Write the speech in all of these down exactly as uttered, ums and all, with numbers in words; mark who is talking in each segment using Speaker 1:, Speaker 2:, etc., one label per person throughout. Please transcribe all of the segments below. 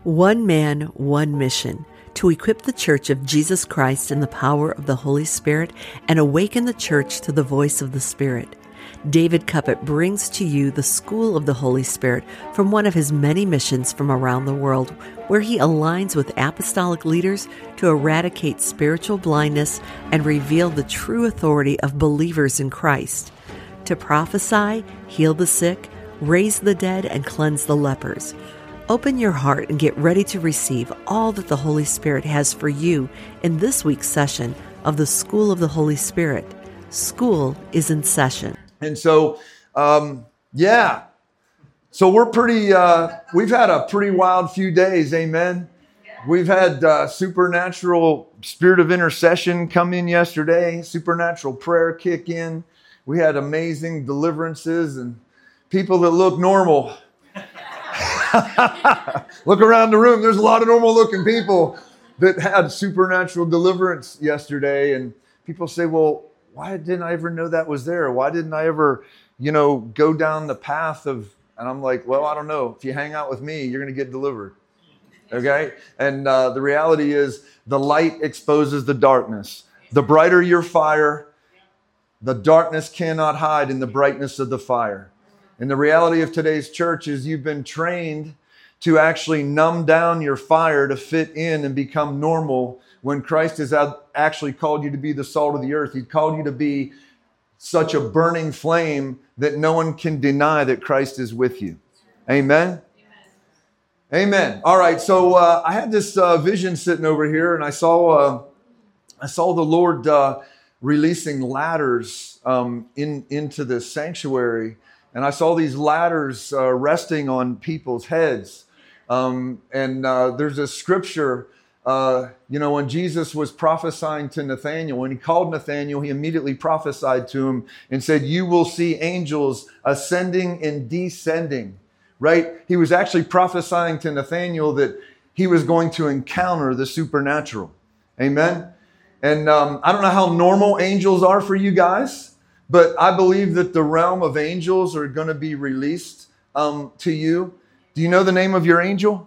Speaker 1: One man, one mission, to equip the Church of Jesus Christ in the power of the Holy Spirit and awaken the church to the voice of the Spirit. David Cuppett brings to you the School of the Holy Spirit from one of his many missions from around the world, where he aligns with apostolic leaders to eradicate spiritual blindness and reveal the true authority of believers in Christ, to prophesy, heal the sick, raise the dead, and cleanse the lepers. Open your heart and get ready to receive all that the Holy Spirit has for you in this week's session of the School of the Holy Spirit. School is in session.
Speaker 2: And so, um, yeah, so we're pretty, uh, we've had a pretty wild few days, amen. We've had uh, supernatural spirit of intercession come in yesterday, supernatural prayer kick in. We had amazing deliverances and people that look normal. Look around the room. There's a lot of normal looking people that had supernatural deliverance yesterday. And people say, well, why didn't I ever know that was there? Why didn't I ever, you know, go down the path of, and I'm like, well, I don't know. If you hang out with me, you're going to get delivered. Okay. And uh, the reality is the light exposes the darkness. The brighter your fire, the darkness cannot hide in the brightness of the fire. And the reality of today's church is you've been trained to actually numb down your fire to fit in and become normal, when Christ has actually called you to be the salt of the earth. He called you to be such a burning flame that no one can deny that Christ is with you. Amen? Amen. Amen. All right, so uh, I had this uh, vision sitting over here, and I saw uh, I saw the Lord uh, releasing ladders um, in into the sanctuary, and I saw these ladders uh, resting on people's heads. Um, and uh, there's a scripture. Uh, you know, when Jesus was prophesying to Nathanael, when he called Nathanael, he immediately prophesied to him and said, you will see angels ascending and descending, right? He was actually prophesying to Nathanael that he was going to encounter the supernatural. Amen. And um, I don't know how normal angels are for you guys, but I believe that the realm of angels are going to be released um, to you. Do you know the name of your angel?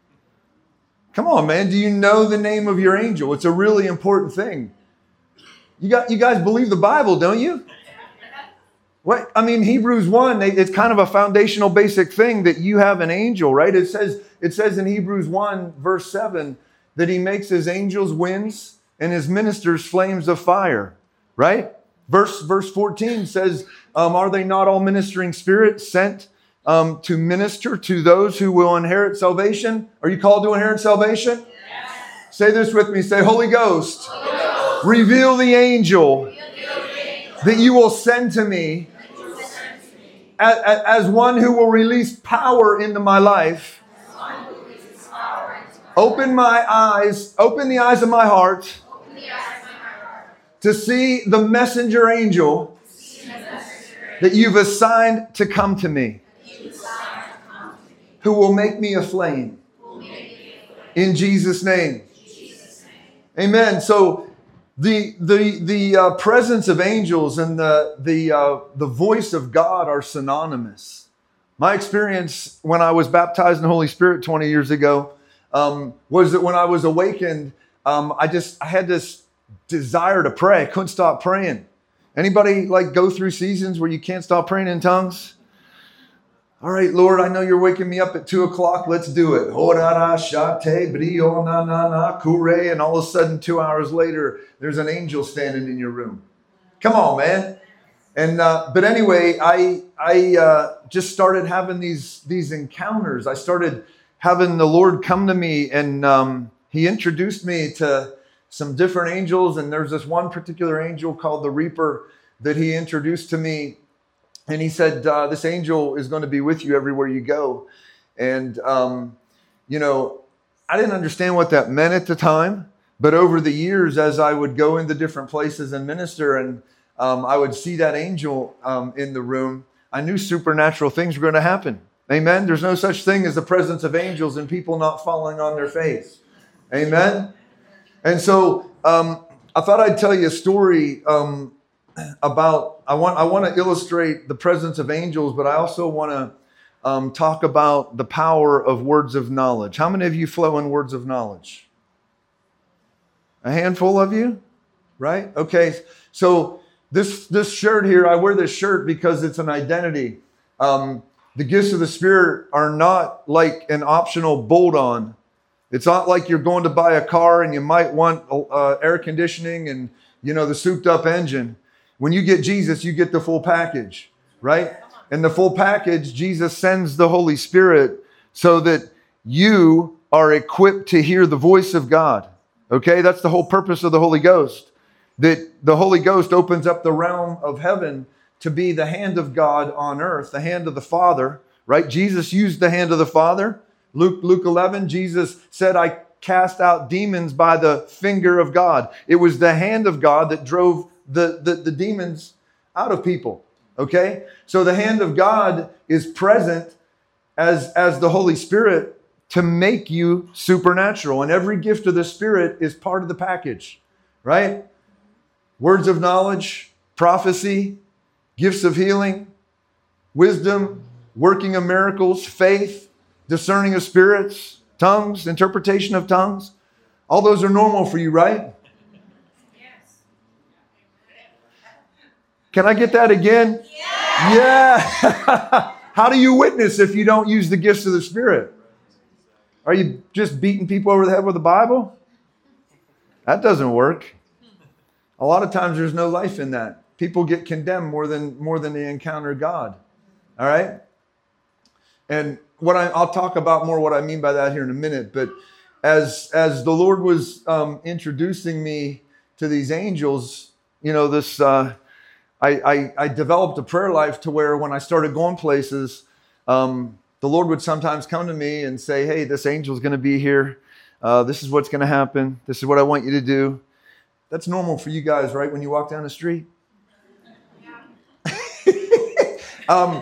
Speaker 2: Come on, man. Do you know the name of your angel? It's a really important thing. You got, you guys believe the Bible, don't you? What? I mean, Hebrews one, it's kind of a foundational basic thing that you have an angel, right? It says, it says in Hebrews one, verse seven, that he makes his angels winds and his ministers flames of fire, right? Verse, verse fourteen says, um, are they not all ministering spirits sent Um, to minister to those who will inherit salvation? Are you called to inherit salvation? Yes. Say this with me. Say, Holy Ghost, Holy Ghost. Reveal the angel, Reveal the angel that you will send to me, send to me. As, as one who will release power into my life. Open my eyes, open the eyes of my heart, eyes of my heart. To see the messenger angel the messenger that you've assigned to come to me. Who will make me a flame. In Jesus' name. Amen. So the the the uh, presence of angels and the the uh, the voice of God are synonymous. My experience when I was baptized in the Holy Spirit twenty years ago um, was that when I was awakened, um, I just I had this desire to pray. I couldn't stop praying. Anybody like go through seasons where you can't stop praying in tongues? All right, Lord, I know you're waking me up at two o'clock. Let's do it. And all of a sudden, two hours later, there's an angel standing in your room. Come on, man. And uh, but anyway, I I uh, just started having these these encounters. I started having the Lord come to me, and um, he introduced me to some different angels. And there's this one particular angel called the Reaper that he introduced to me. And he said, uh, this angel is going to be with you everywhere you go. And, um, you know, I didn't understand what that meant at the time. But over the years, as I would go into different places and minister, and um, I would see that angel um, in the room, I knew supernatural things were going to happen. Amen. There's no such thing as the presence of angels and people not falling on their face. Amen. And so um, I thought I'd tell you a story um about, I want I want to illustrate the presence of angels, but I also want to um, talk about the power of words of knowledge. How many of you flow in words of knowledge? A handful of you, right? Okay, so this this shirt here, I wear this shirt because it's an identity. Um, the gifts of the Spirit are not like an optional bolt-on. It's not like you're going to buy a car and you might want uh, air conditioning and, you know, the souped-up engine. When you get Jesus, you get the full package, right? And the full package, Jesus sends the Holy Spirit so that you are equipped to hear the voice of God. Okay, that's the whole purpose of the Holy Ghost. That the Holy Ghost opens up the realm of heaven to be the hand of God on earth, the hand of the Father, right? Jesus used the hand of the Father. Luke, Luke eleven, Jesus said, I cast out demons by the finger of God. It was the hand of God that drove the, the, the demons out of people. Okay? So the hand of God is present as, as the Holy Spirit to make you supernatural. And every gift of the Spirit is part of the package, right? Words of knowledge, prophecy, gifts of healing, wisdom, working of miracles, faith, discerning of spirits, tongues, interpretation of tongues. All those are normal for you, right?
Speaker 3: Yes.
Speaker 2: Can I get that again?
Speaker 3: Yes.
Speaker 2: Yeah. How do you witness if you don't use the gifts of the Spirit? Are you just beating people over the head with the Bible? That doesn't work. A lot of times there's no life in that. People get condemned more than more than they encounter God. All right? And what I, I'll talk about more what I mean by that here in a minute. But as as the Lord was um, introducing me to these angels, you know, this uh, I, I I developed a prayer life to where when I started going places, um, the Lord would sometimes come to me and say, hey, this angel's going to be here. Uh, this is what's going to happen. This is what I want you to do. That's normal for you guys, right? When you walk down the street. um,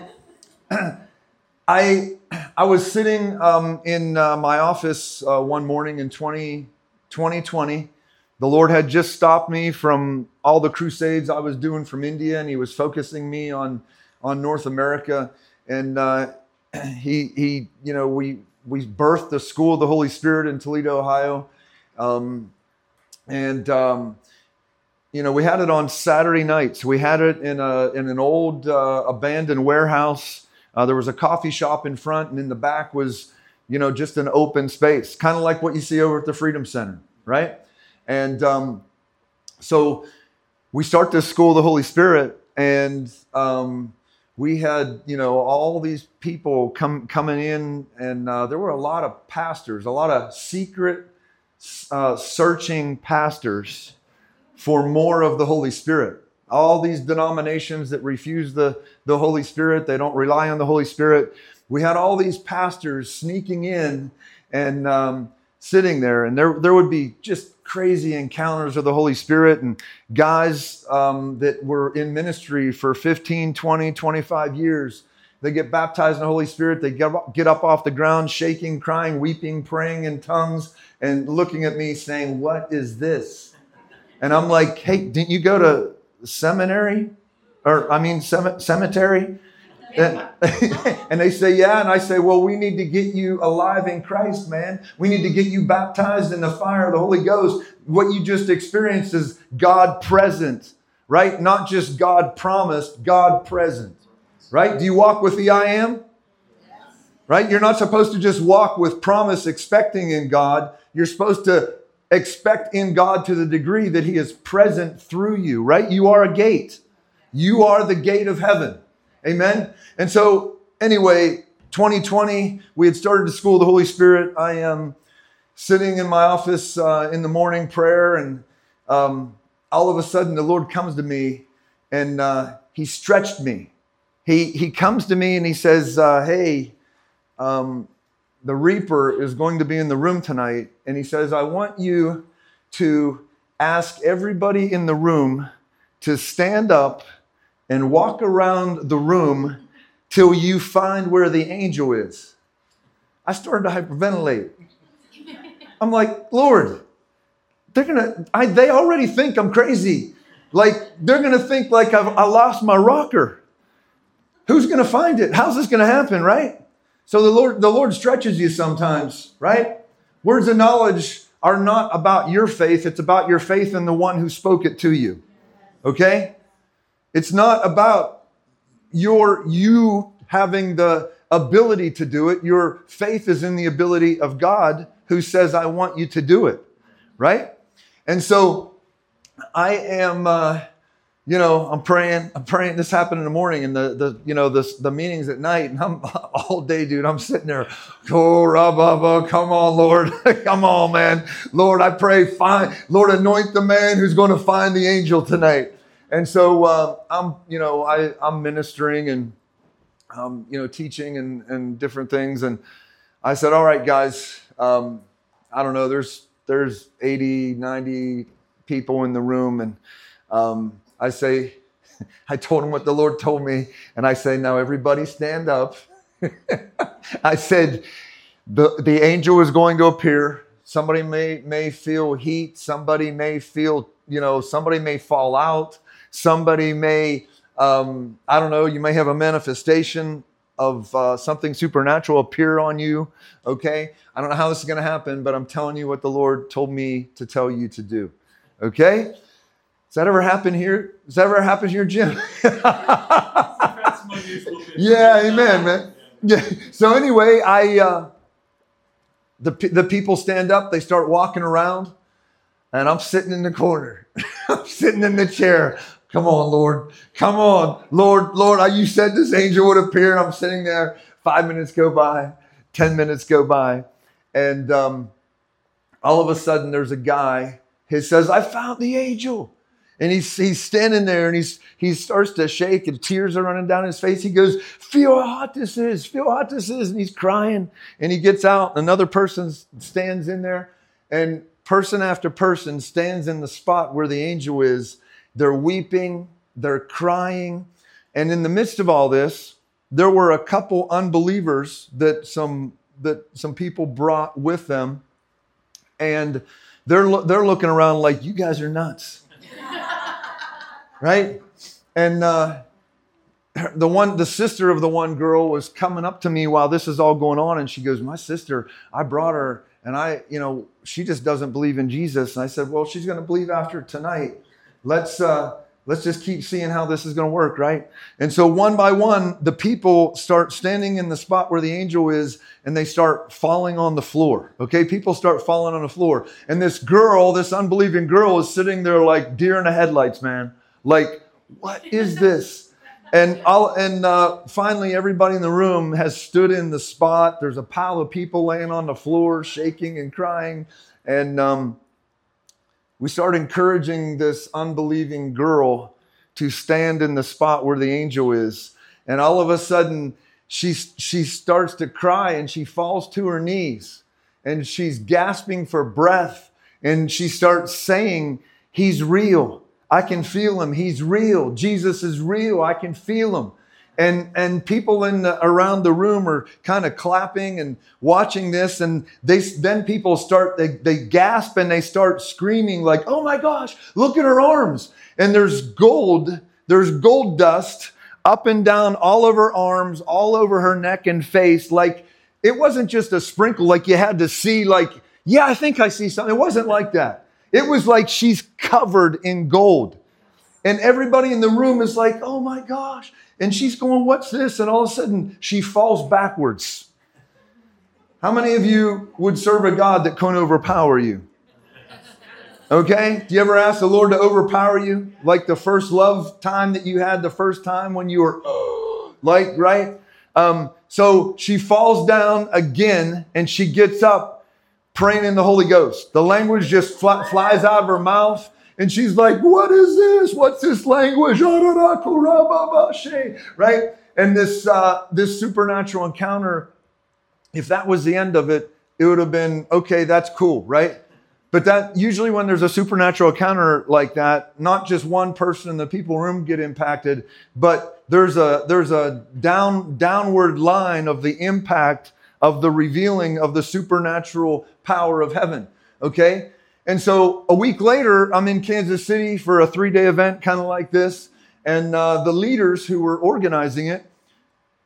Speaker 2: I I was sitting um, in uh, my office uh, one morning in twenty twenty. The Lord had just stopped me from all the crusades I was doing from India, and He was focusing me on on North America. And uh, he he, you know, we we birthed the School of the Holy Spirit in Toledo, Ohio, um, and um, you know, we had it on Saturday nights. We had it in a in an old uh, abandoned warehouse. Uh, there was a coffee shop in front, and in the back was, you know, just an open space, kind of like what you see over at the Freedom Center, right? And um, so we start this School of the Holy Spirit, and um, we had, you know, all these people come coming in, and uh, there were a lot of pastors, a lot of secret uh, searching pastors for more of the Holy Spirit. All these denominations that refuse the, the Holy Spirit, they don't rely on the Holy Spirit. We had all these pastors sneaking in and um, sitting there, and there, there would be just crazy encounters of the Holy Spirit, and guys um, that were in ministry for fifteen, twenty, twenty-five years. They get baptized in the Holy Spirit. They get up, get up off the ground, shaking, crying, weeping, praying in tongues, and looking at me saying, what is this? And I'm like, hey, didn't you go to seminary? Or, I mean, sem- cemetery? And, and they say, yeah. And I say, well, we need to get you alive in Christ, man. We need to get you baptized in the fire of the Holy Ghost. What you just experienced is God present, right? Not just God promised, God present, right? Do you walk with the I am? Right? You're not supposed to just walk with promise, expecting in God. You're supposed to expect in God to the degree that He is present through you, right? You are a gate. You are the gate of heaven. Amen. And so anyway, twenty twenty, we had started the School of the Holy Spirit. I am sitting in my office uh, in the morning prayer, and um, all of a sudden the Lord comes to me, and uh, He stretched me. He, he comes to me and He says, uh, hey, um, the Reaper is going to be in the room tonight. And He says, I want you to ask everybody in the room to stand up and walk around the room till you find where the angel is. I started to hyperventilate. I'm like, Lord, they're gonna, I, they already think I'm crazy. Like, they're gonna think like I've, I lost my rocker. Who's gonna find it? How's this gonna happen, right? So the Lord, the Lord stretches you sometimes, right? Words of knowledge are not about your faith. It's about your faith in the one who spoke it to you. Okay? It's not about your you having the ability to do it. Your faith is in the ability of God who says, I want you to do it. Right? And so I am, uh, you know, I'm praying, I'm praying. This happened in the morning and the, the you know, the, the meetings at night. And I'm all day, dude, I'm sitting there. Oh, rabba, come on, Lord. Come on, man. Lord, I pray, find, Lord, anoint the man who's going to find the angel tonight. And so uh, I'm, you know, I, I'm ministering and, um, you know, teaching and, and different things. And I said, all right, guys, um, I don't know, there's, there's eighty, ninety people in the room. And, um, I say, I told him what the Lord told me. And I say, now everybody stand up. I said, the, the angel is going to appear. Somebody may, may feel heat. Somebody may feel, you know, somebody may fall out. Somebody may, um, I don't know, you may have a manifestation of uh, something supernatural appear on you. Okay. I don't know how this is going to happen, but I'm telling you what the Lord told me to tell you to do. Okay. Does that ever happen here? Does that ever happen here, Jim? Yeah, amen, man. Yeah. So anyway, I uh, the the people stand up. They start walking around, and I'm sitting in the corner. I'm sitting in the chair. Come on, Lord. Come on, Lord. Lord, you said this angel would appear. And I'm sitting there. Five minutes go by. Ten minutes go by, and um, all of a sudden, there's a guy. He says, "I found the angel." And he's he's standing there and he's he starts to shake and tears are running down his face. He goes, feel how hot this is, feel how hot this is. And he's crying and he gets out. Another person stands in there and person after person stands in the spot where the angel is. They're weeping, they're crying. And in the midst of all this, there were a couple unbelievers that some that some people brought with them. And they're they're looking around like, you guys are nuts. Right? And uh, the one, the sister of the one girl was coming up to me while this is all going on. And she goes, my sister, I brought her and I, you know, she just doesn't believe in Jesus. And I said, well, she's going to believe after tonight. Let's, uh, let's just keep seeing how this is going to work. Right? And so one by one, the people start standing in the spot where the angel is and they start falling on the floor. Okay. People start falling on the floor. And this girl, this unbelieving girl is sitting there like deer in the headlights, man. Like, what is this? And I'll, and uh, finally, everybody in the room has stood in the spot. There's a pile of people laying on the floor, shaking and crying. And um, we start encouraging this unbelieving girl to stand in the spot where the angel is. And all of a sudden, she, she starts to cry and she falls to her knees. And she's gasping for breath. And she starts saying, he's real. I can feel him. He's real. Jesus is real. I can feel him. And and people in the, around the room are kind of clapping and watching this. And they then people start, they, they gasp and they start screaming like, oh my gosh, look at her arms. And there's gold, there's gold dust up and down all over her arms, all over her neck and face. Like it wasn't just a sprinkle, like you had to see like, yeah, I think I see something. It wasn't like that. It was like she's covered in gold. And everybody in the room is like, oh my gosh. And she's going, what's this? And all of a sudden she falls backwards. How many of you would serve a God that couldn't overpower you? Okay. Do you ever ask the Lord to overpower you? Like the first love time that you had the first time when you were like, right? Um, so she falls down again and she gets up praying in the Holy Ghost. The language just fly, flies out of her mouth. And she's like, what is this? What's this language? Right? And this, uh, this supernatural encounter, if that was the end of it, it would have been, okay, that's cool, right? But that usually when there's a supernatural encounter like that, not just one person in the people room get impacted, but there's a, there's a down, downward line of the impact of the revealing of the supernatural power of heaven. Okay. And so a week later, I'm in Kansas City for a three day event, kind of like this. And uh, the leaders who were organizing it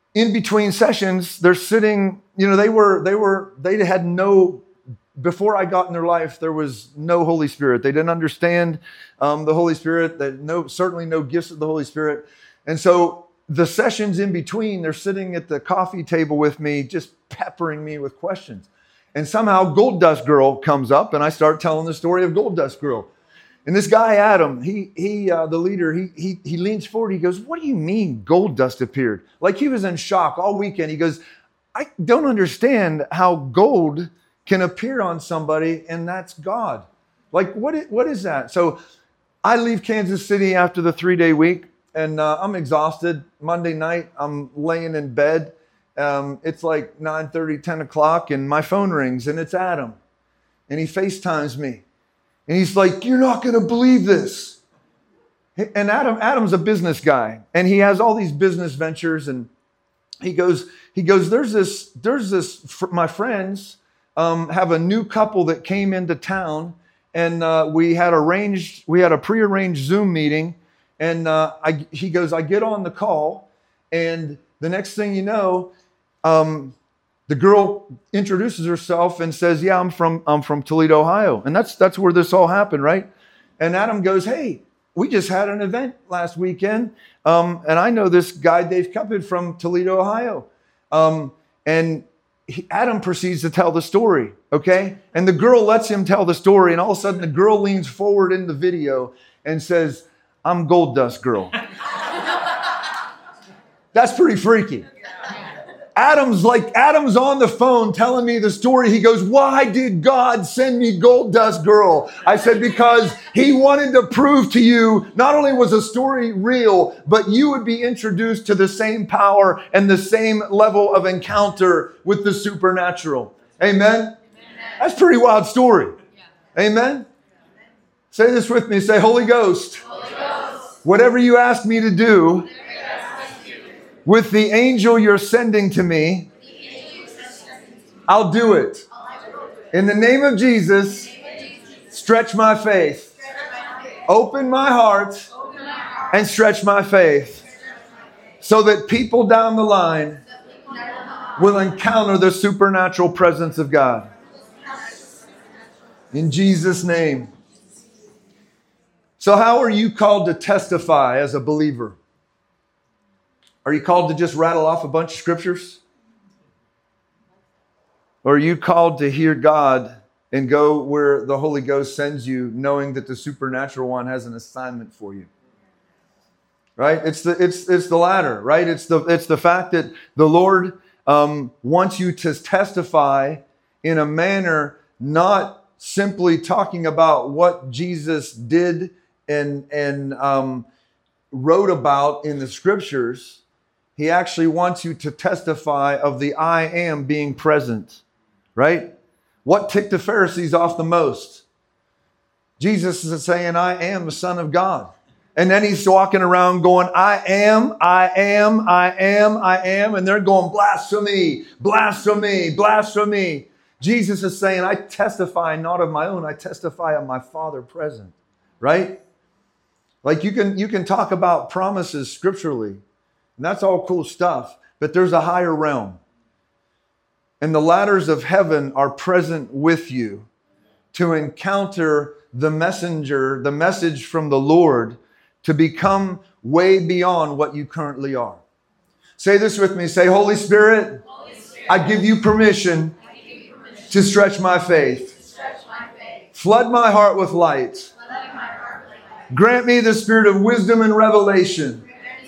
Speaker 2: in between sessions, they're sitting, you know, they were, they were, they had no, before I got in their life, there was no Holy Spirit. They didn't understand um, the Holy Spirit, that no, certainly no gifts of the Holy Spirit. And so the sessions in between, they're sitting at the coffee table with me, just peppering me with questions. And somehow Gold Dust Girl comes up and I start telling the story of Gold Dust Girl. And this guy, Adam, he, he, uh, the leader, he, he, he leans forward. He goes, "What do you mean gold dust appeared?" Like he was in shock all weekend. He goes, "I don't understand how gold can appear on somebody and that's God. Like, what is, what is that?" So I leave Kansas City after the three-day week and uh, I'm exhausted. Monday night, I'm laying in bed. Um, it's like nine thirty, ten o'clock and my phone rings and it's Adam. And he FaceTimes me. And he's like, "You're not going to believe this." And Adam, Adam's a business guy, and he has all these business ventures. And he goes, he goes, "There's this, there's this. My friends um, have a new couple that came into town, and uh, we had arranged, we had a prearranged Zoom meeting." And uh, I, he goes, "I get on the call, and the next thing you know." Um, The girl introduces herself and says, "Yeah, I'm from I'm from Toledo, Ohio." And that's that's where this all happened, right? And Adam goes, "Hey, we just had an event last weekend. Um, and I know this guy, Dave Cuppett, from Toledo, Ohio." Um, and he, Adam proceeds to tell the story, okay? And the girl lets him tell the story. And all of a sudden, the girl leans forward in the video and says, "I'm Gold Dust Girl." That's pretty freaky. Adam's like, Adam's on the phone telling me the story. He goes, "Why did God send me Gold Dust Girl?" I said, "Because he wanted to prove to you, not only was the story real, but you would be introduced to the same power and the same level of encounter with the supernatural." Amen? Amen. That's a pretty wild story. Yeah. Amen? Say this with me. Say, "Holy Ghost, Holy Ghost, whatever you ask me to do, with the angel you're sending to me, I'll do it. In the name of Jesus, stretch my faith. Open my heart and stretch my faith so that people down the line will encounter the supernatural presence of God. In Jesus' name." So how are you called to testify as a believer? Are you called to just rattle off a bunch of scriptures? Or are you called to hear God and go where the Holy Ghost sends you, knowing that the supernatural one has an assignment for you? Right? It's the it's it's the latter, right? It's the it's the fact that the Lord um, wants you to testify in a manner not simply talking about what Jesus did and and um, wrote about in the scriptures. He actually wants you to testify of the I am being present, right? What ticked the Pharisees off the most? Jesus is saying, "I am the Son of God." And then he's walking around going, "I am, I am, I am, I am." And they're going, "Blasphemy, blasphemy, blasphemy." Jesus is saying, "I testify not of my own, I testify of my Father present," right? Like you can, you can talk about promises scripturally. And that's all cool stuff, but there's a higher realm. And the ladders of heaven are present with you to encounter the messenger, the message from the Lord, to become way beyond what you currently are. Say this with me. Say, "Holy Spirit, Holy Spirit, I give you permission, I give you permission to stretch my faith. To stretch my faith. Flood my heart with light. Flood my heart with light. Grant me the spirit of wisdom and revelation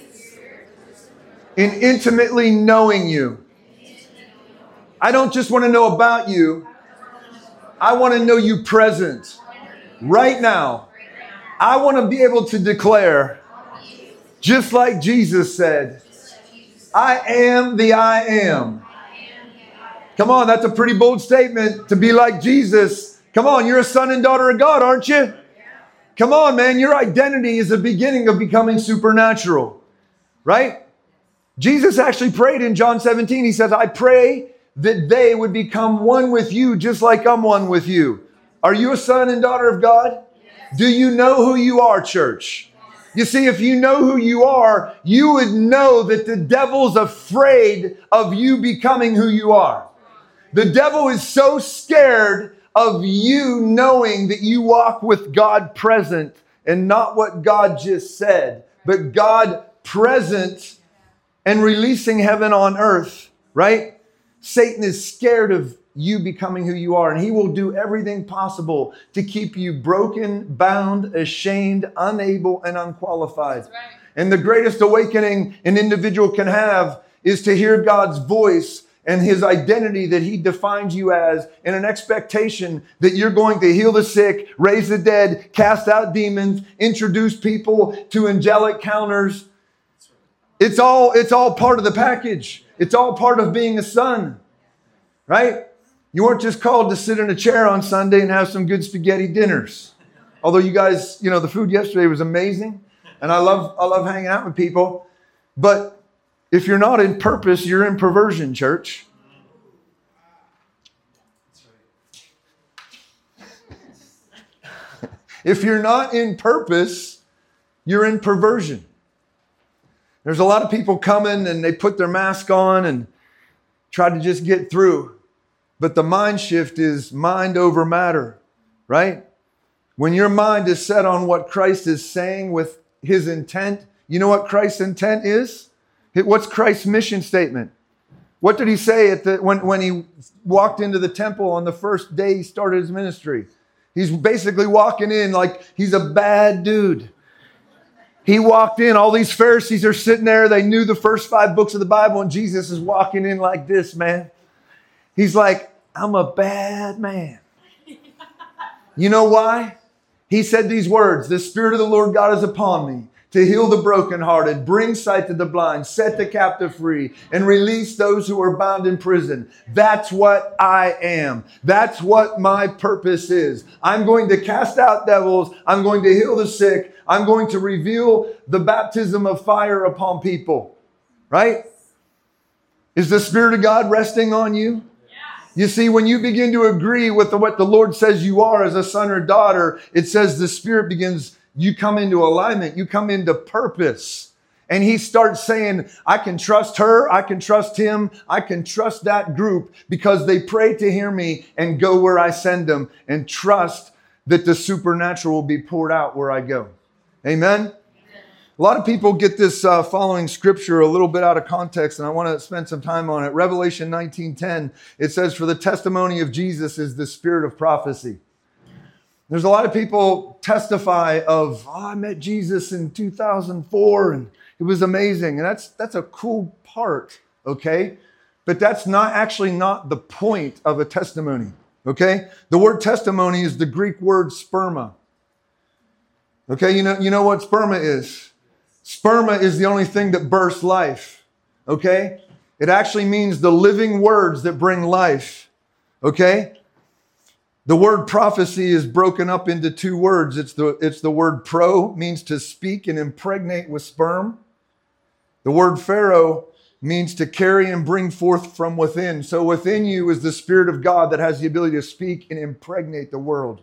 Speaker 2: in intimately knowing you. I don't just want to know about you. I want to know you present right now. I want to be able to declare, just like Jesus said, I am the I am." Come on, that's a pretty bold statement to be like Jesus. Come on, you're a son and daughter of God, aren't you? Come on, man, your identity is the beginning of becoming supernatural, right? Jesus actually prayed in John seventeen. He says, "I pray that they would become one with you, just like I'm one with you." Are you a son and daughter of God? Yes. Do you know who you are, church? Yes. You see, if you know who you are, you would know that the devil's afraid of you becoming who you are. The devil is so scared of you knowing that you walk with God present and not what God just said, but God present and releasing heaven on earth, right? Satan is scared of you becoming who you are, and he will do everything possible to keep you broken, bound, ashamed, unable, and unqualified. Right. And the greatest awakening an individual can have is to hear God's voice and his identity that he defines you as, and an expectation that you're going to heal the sick, raise the dead, cast out demons, introduce people to angelic counters. It's all, it's all part of the package. It's all part of being a son, right? You weren't just called to sit in a chair on Sunday and have some good spaghetti dinners. Although you guys, you know, the food yesterday was amazing, and I love, I love hanging out with people. But if you're not in purpose, you're in perversion, church. If you're not in purpose, you're in perversion. There's a lot of people coming and they put their mask on and try to just get through. But the mind shift is mind over matter, right? When your mind is set on what Christ is saying with his intent, you know what Christ's intent is? What's Christ's mission statement? What did he say at the when, when he walked into the temple on the first day he started his ministry? He's basically walking in like he's a bad dude. He walked in, all these Pharisees are sitting there. They knew the first five books of the Bible, and Jesus is walking in like this, man. He's like, I'm a bad man. You know why? He said these words, the Spirit of the Lord God is upon me to heal the brokenhearted, bring sight to the blind, set the captive free, and release those who are bound in prison. That's what I am. That's what my purpose is. I'm going to cast out devils. I'm going to heal the sick. I'm going to reveal the baptism of fire upon people. Right? Is the Spirit of God resting on you? You see, when you begin to agree with the, what the Lord says you are as a son or daughter, it says the Spirit begins, you come into alignment, you come into purpose. And he starts saying, I can trust her, I can trust him, I can trust that group because they pray to hear me and go where I send them and trust that the supernatural will be poured out where I go. Amen? A lot of people get this uh, following scripture a little bit out of context, and I want to spend some time on it. Revelation nineteen ten, it says, for the testimony of Jesus is the spirit of prophecy. There's a lot of people testify of, oh, I met Jesus in two thousand four, and it was amazing. And that's that's a cool part, okay? But that's not actually not the point of a testimony, okay? The word testimony is the Greek word sperma. Okay, you know, you know what sperma is? Sperma is the only thing that bursts life, okay? It actually means the living words that bring life, okay? The word prophecy is broken up into two words. It's the, it's the word pro, means to speak and impregnate with sperm. The word pharaoh means to carry and bring forth from within. So within you is the Spirit of God that has the ability to speak and impregnate the world.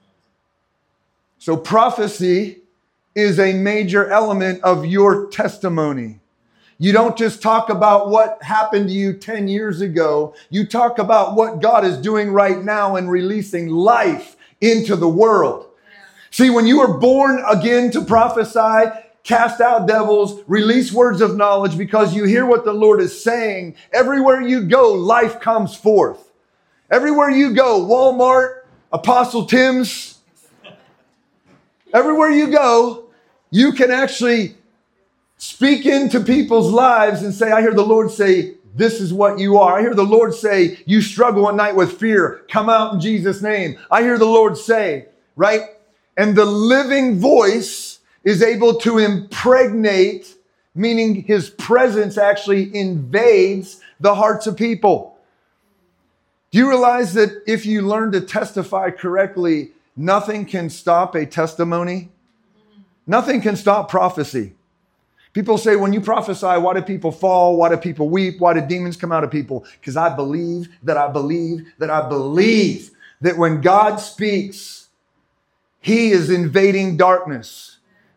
Speaker 2: So prophecy is a major element of your testimony. You don't just talk about what happened to you ten years ago. You talk about what God is doing right now and releasing life into the world. Yeah. See, when you were born again to prophesy, cast out devils, release words of knowledge because you hear what the Lord is saying, everywhere you go, life comes forth. Everywhere you go, Walmart, Apostle Tim's, everywhere you go, you can actually speak into people's lives and say, I hear the Lord say, this is what you are. I hear the Lord say, you struggle at night with fear. Come out in Jesus' name. I hear the Lord say, right? And the living voice is able to impregnate, meaning his presence actually invades the hearts of people. Do you realize that if you learn to testify correctly, nothing can stop a testimony? Nothing can stop prophecy. People say, when you prophesy, why do people fall? Why do people weep? Why do demons come out of people? Because I believe that I believe that I believe that when God speaks, he is invading darkness.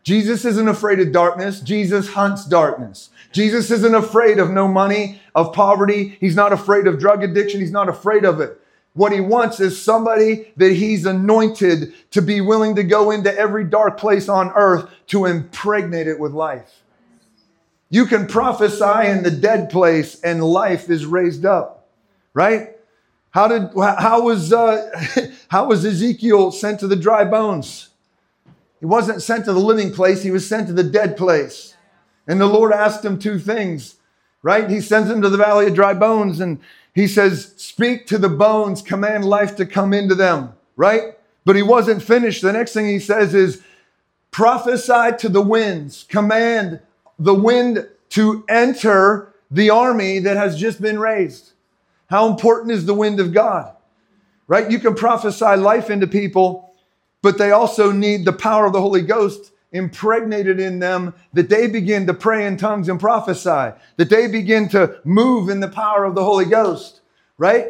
Speaker 2: Jesus isn't afraid of darkness. Jesus hunts darkness. Jesus isn't afraid of no money, of poverty. He's not afraid of drug addiction. He's not afraid of it. What he wants is somebody that he's anointed to be willing to go into every dark place on earth to impregnate it with life. You can prophesy in the dead place and life is raised up, right? How did how was uh, how was Ezekiel sent to the dry bones? He wasn't sent to the living place. He was sent to the dead place. And the Lord asked him two things, right? He sends him to the valley of dry bones and he says, speak to the bones, command life to come into them, right? But he wasn't finished. The next thing he says is, prophesy to the winds, command the wind to enter the army that has just been raised. How important is the wind of God, right? You can prophesy life into people, but they also need the power of the Holy Ghost impregnated in them, that they begin to pray in tongues and prophesy, that they begin to move in the power of the Holy Ghost, right?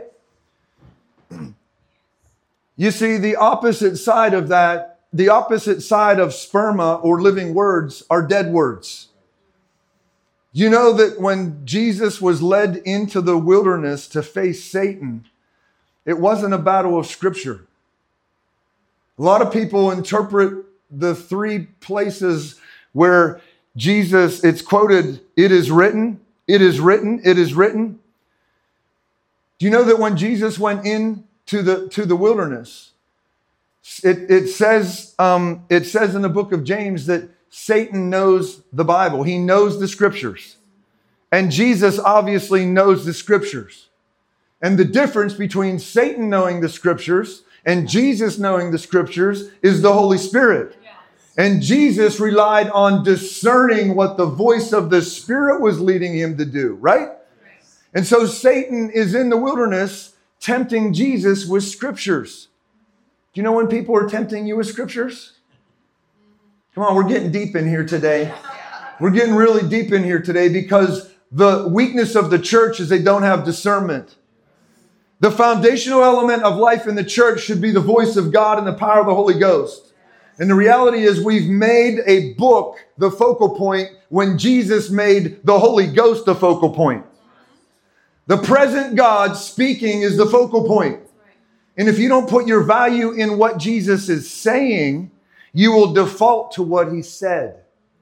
Speaker 2: You see, the opposite side of that, the opposite side of sperma or living words are dead words. You know that when Jesus was led into the wilderness to face Satan, it wasn't a battle of scripture. A lot of people interpret the three places where Jesus, it's quoted, it is written, it is written, it is written. Do you know that when Jesus went into the, to the wilderness, it, it says, um, it says in the book of James that Satan knows the Bible. He knows the scriptures. And Jesus obviously knows the scriptures. And the difference between Satan knowing the scriptures and Jesus knowing the scriptures is the Holy Spirit. Yes. And Jesus relied on discerning what the voice of the Spirit was leading him to do, right? Yes. And so Satan is in the wilderness tempting Jesus with scriptures. Do you know when people are tempting you with scriptures? Come on, we're getting deep in here today. We're getting really deep in here today because the weakness of the church is they don't have discernment. The foundational element of life in the church should be the voice of God and the power of the Holy Ghost. And the reality is we've made a book the focal point when Jesus made the Holy Ghost the focal point. The present God speaking is the focal point. And if you don't put your value in what Jesus is saying, you will default to what he said.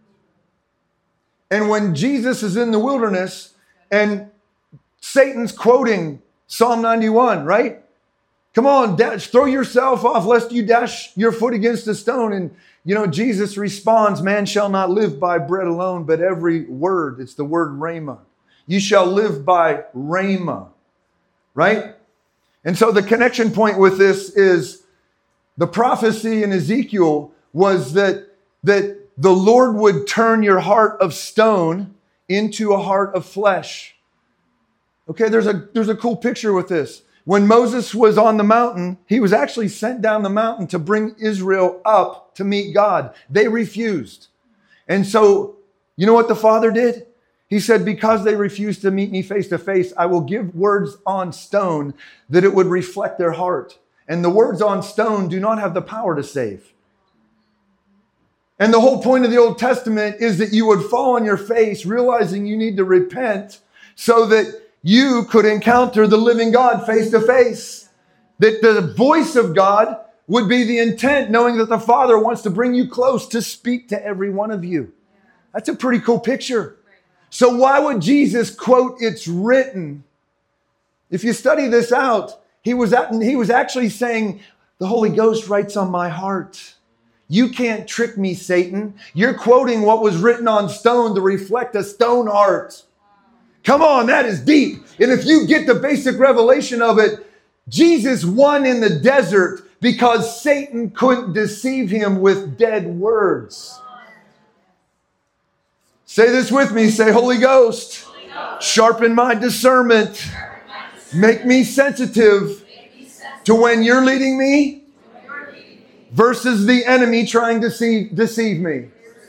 Speaker 2: And when Jesus is in the wilderness and Satan's quoting Psalm ninety-one, right? Come on, dash, throw yourself off lest you dash your foot against a stone. And, you know, Jesus responds, man shall not live by bread alone, but every word. It's the word rhema. You shall live by rhema, right? And so the connection point with this is the prophecy in Ezekiel was that, that the Lord would turn your heart of stone into a heart of flesh. Okay, there's a, there's a cool picture with this. When Moses was on the mountain, he was actually sent down the mountain to bring Israel up to meet God. They refused. And so, you know what the Father did? He said, because they refused to meet me face to face, I will give words on stone that it would reflect their heart. And the words on stone do not have the power to save. And the whole point of the Old Testament is that you would fall on your face, realizing you need to repent so that you could encounter the living God face to face. That the voice of God would be the intent, knowing that the Father wants to bring you close to speak to every one of you. That's a pretty cool picture. So why would Jesus quote, it's written? If you study this out, he was, at, he was actually saying, the Holy Ghost writes on my heart. You can't trick me, Satan. You're quoting what was written on stone to reflect a stone heart. Come on, that is deep. And if you get the basic revelation of it, Jesus won in the desert because Satan couldn't deceive him with dead words. Say this with me. Say, Holy Ghost, Holy Ghost. Sharpen my discernment. Sharpen my discernment. Make me sensitive Make me sensitive. To when you're leading me versus the enemy trying to deceive, deceive me.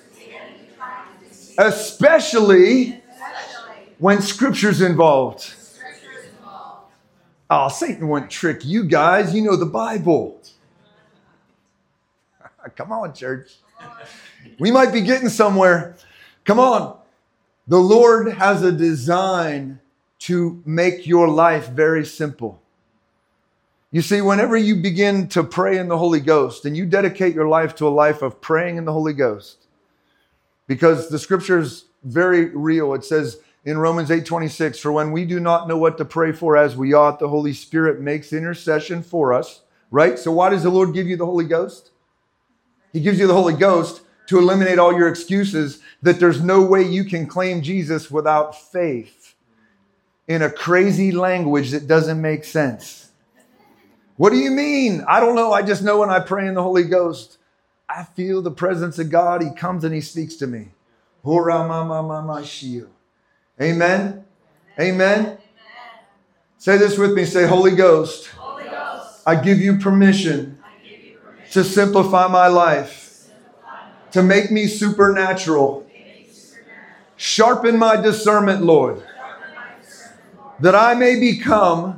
Speaker 2: Especially when scripture's involved. Oh, Satan won't trick you guys. You know the Bible. Come on, church. We might be getting somewhere. Come on. The Lord has a design to make your life very simple. You see, whenever you begin to pray in the Holy Ghost and you dedicate your life to a life of praying in the Holy Ghost, because the scripture is very real. It says in Romans eight twenty-six, for when we do not know what to pray for as we ought, the Holy Spirit makes intercession for us, right? So why does the Lord give you the Holy Ghost? He gives you the Holy Ghost to eliminate all your excuses that there's no way you can claim Jesus without faith in a crazy language that doesn't make sense. What do you mean? I don't know. I just know when I pray in the Holy Ghost, I feel the presence of God. He comes and he speaks to me. Amen. Amen. Amen. Say this with me. Say, Holy Ghost,
Speaker 3: Holy Ghost,
Speaker 2: I give you permission,
Speaker 3: I give you permission
Speaker 2: to simplify my life, to make me supernatural. Sharpen my discernment, Lord, that I may become,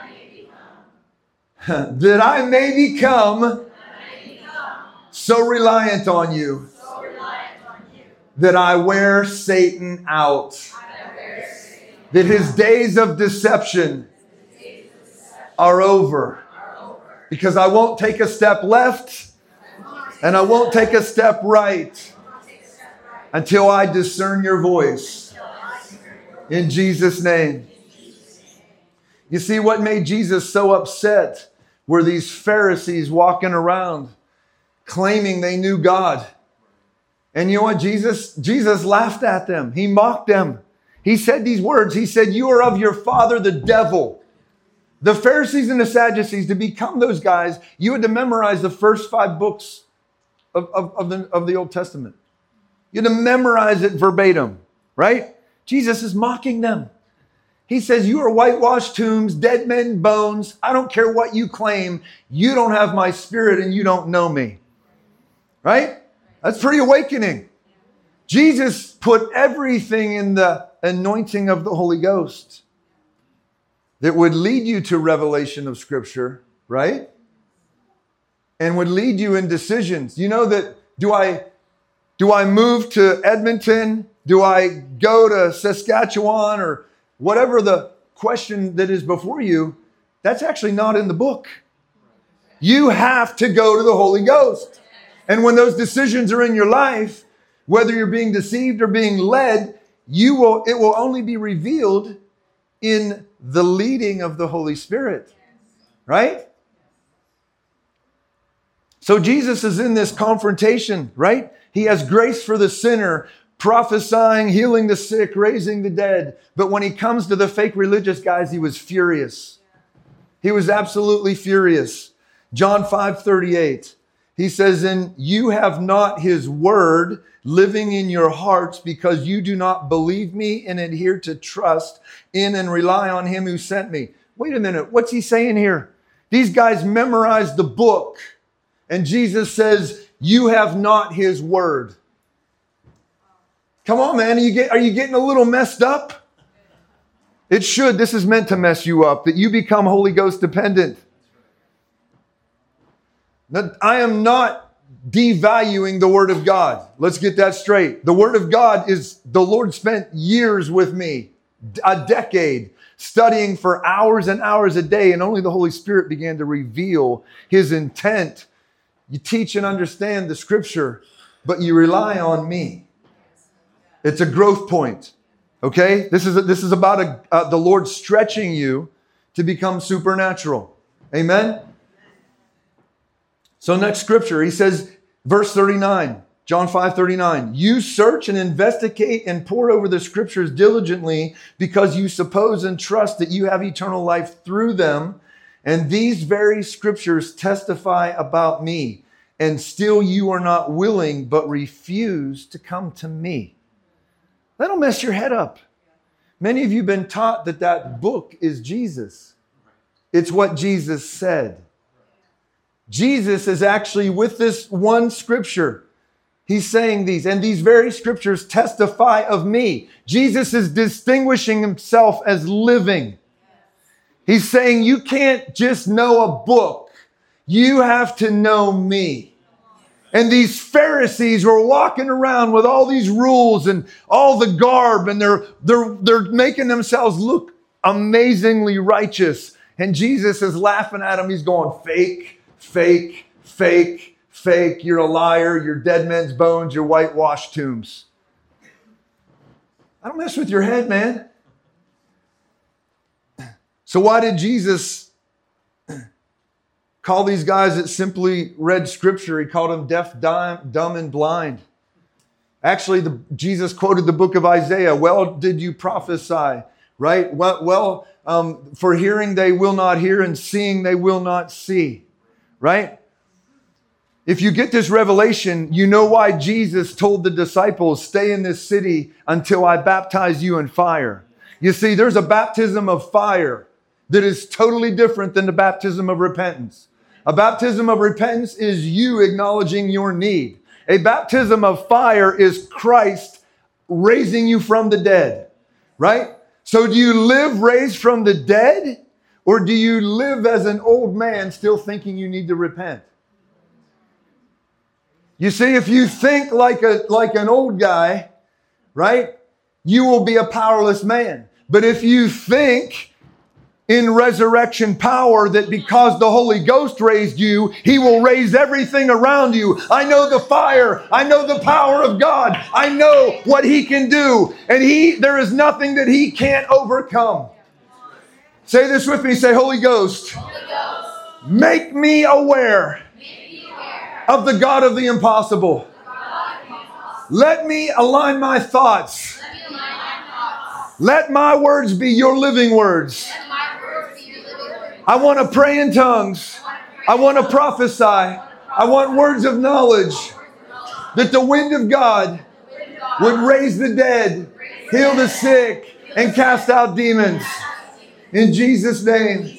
Speaker 2: that I may become so reliant on you that I wear Satan out, that his days of deception are over, because I won't take a step left and I won't take a step right until I discern your voice. In Jesus' name. You see, what made Jesus so upset were these Pharisees walking around claiming they knew God. And you know what? Jesus, Jesus laughed at them. He mocked them. He said these words. He said, you are of your father, the devil. The Pharisees and the Sadducees, to become those guys, you had to memorize the first five books of, of, of, the, of the Old Testament. You had to memorize it verbatim, right? Jesus is mocking them. He says, you are whitewashed tombs, dead men bones. I don't care what you claim. You don't have my spirit and you don't know me. Right? That's pretty awakening. Jesus put everything in the anointing of the Holy Ghost that would lead you to revelation of Scripture, right? And would lead you in decisions. You know that, do I, do I move to Edmonton? Do I go to Saskatchewan? Or whatever the question that is before you, that's actually not in the book. You have to go to the Holy Ghost. And when those decisions are in your life, whether you're being deceived or being led, you will, it will only be revealed in the leading of the Holy Spirit. Right? So Jesus is in this confrontation, right? He has grace for the sinner, prophesying, healing the sick, raising the dead. But when he comes to the fake religious guys, he was furious. He was absolutely furious. John five thirty-eight. He says, and you have not his word living in your hearts because you do not believe me and adhere to trust in and rely on him who sent me. Wait a minute. What's he saying here? These guys memorized the book. And Jesus says, you have not his word. Come on, man. Are you, get, are you getting a little messed up? It should. This is meant to mess you up, that you become Holy Ghost dependent. Now, I am not devaluing the Word of God. Let's get that straight. The Word of God is, the Lord spent years with me, a decade, studying for hours and hours a day, and only the Holy Spirit began to reveal his intent. You teach and understand the Scripture, but you rely on me. It's a growth point. Okay? This is, a, this is about a, uh, the Lord stretching you to become supernatural. Amen? So next scripture, he says, verse thirty-nine, John five thirty-nine, you search and investigate and pore over the scriptures diligently because you suppose and trust that you have eternal life through them. And these very scriptures testify about me. And still you are not willing, but refuse to come to me. That'll mess your head up. Many of you have been taught that that book is Jesus. It's what Jesus said. Jesus is actually, with this one scripture, he's saying these, and these very scriptures testify of me. Jesus is distinguishing himself as living. He's saying you can't just know a book. You have to know me. And these Pharisees were walking around with all these rules and all the garb, and they're, they're, they're making themselves look amazingly righteous. And Jesus is laughing at them. He's going, fake, fake, fake, fake. You're a liar. You're dead men's bones. You're whitewashed tombs. I don't mess with your head, man. So why did Jesus call these guys that simply read scripture? He called them deaf, dumb, dumb and blind. Actually, the, Jesus quoted the book of Isaiah. Well, did you prophesy? Right? Well, well um, for hearing they will not hear, and seeing they will not see. Right? If you get this revelation, you know why Jesus told the disciples, stay in this city until I baptize you in fire. You see, there's a baptism of fire that is totally different than the baptism of repentance. A baptism of repentance is you acknowledging your need. A baptism of fire is Christ raising you from the dead, right? So do you live raised from the dead, or do you live as an old man still thinking you need to repent? You see, if you think like a like an old guy, right, you will be a powerless man. But if you think in resurrection power that because the Holy Ghost raised you, He will raise everything around you. I know the fire. I know the power of God. I know what He can do. And He, there is nothing that He can't overcome. Say this with me. Say, Holy Ghost, Holy Ghost, make me aware of the God of the impossible. Let me align my thoughts. Let my words be your living words. I want to pray in tongues. I want to prophesy. I want words of knowledge. That the wind of God would raise the dead, heal the sick, and cast out demons. In Jesus' name.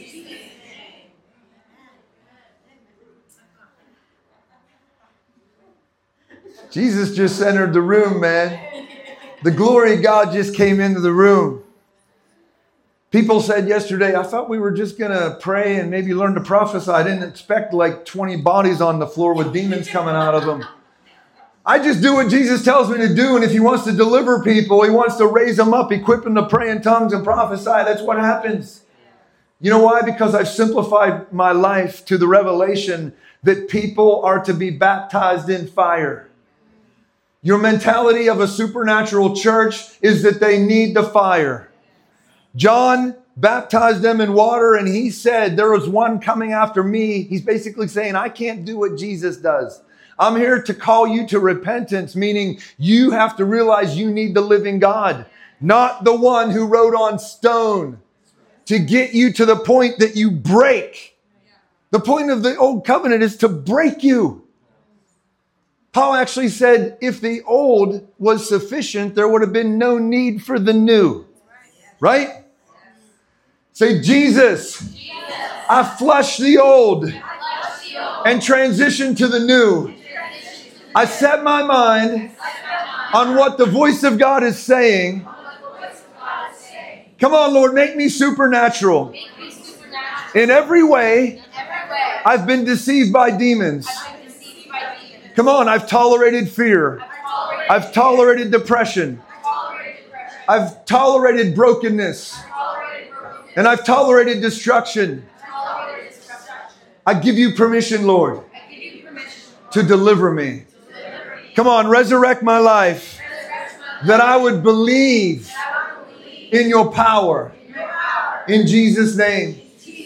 Speaker 2: Jesus just entered the room, man. The glory of God just came into the room. People said yesterday, I thought we were just going to pray and maybe learn to prophesy. I didn't expect like twenty bodies on the floor with demons coming out of them. I just do what Jesus tells me to do. And if He wants to deliver people, He wants to raise them up, equip them to pray in tongues and prophesy. That's what happens. You know why? Because I've simplified my life to the revelation that people are to be baptized in fire. Your mentality of a supernatural church is that they need the fire. John baptized them in water, and he said, there is one coming after me. He's basically saying, I can't do what Jesus does. I'm here to call you to repentance, meaning you have to realize you need the living God, not the one who wrote on stone to get you to the point that you break. The point of the old covenant is to break you. Paul actually said, if the old was sufficient, there would have been no need for the new. Right? Say, Jesus, Jesus. I flush the old, flush the old. And transition to the new. I set my mind on what the voice of God is saying. Come on, Lord, make me supernatural. In every way, I've been deceived by demons. Come on, I've tolerated fear. I've tolerated depression. I've tolerated brokenness. And I've tolerated destruction. I give you permission, Lord, to deliver me. Come on, resurrect my life that I would believe in your power. In Jesus' name.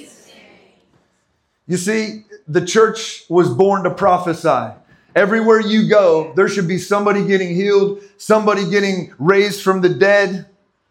Speaker 2: You see, the church was born to prophesy. Everywhere you go, there should be somebody getting healed, somebody getting raised from the dead.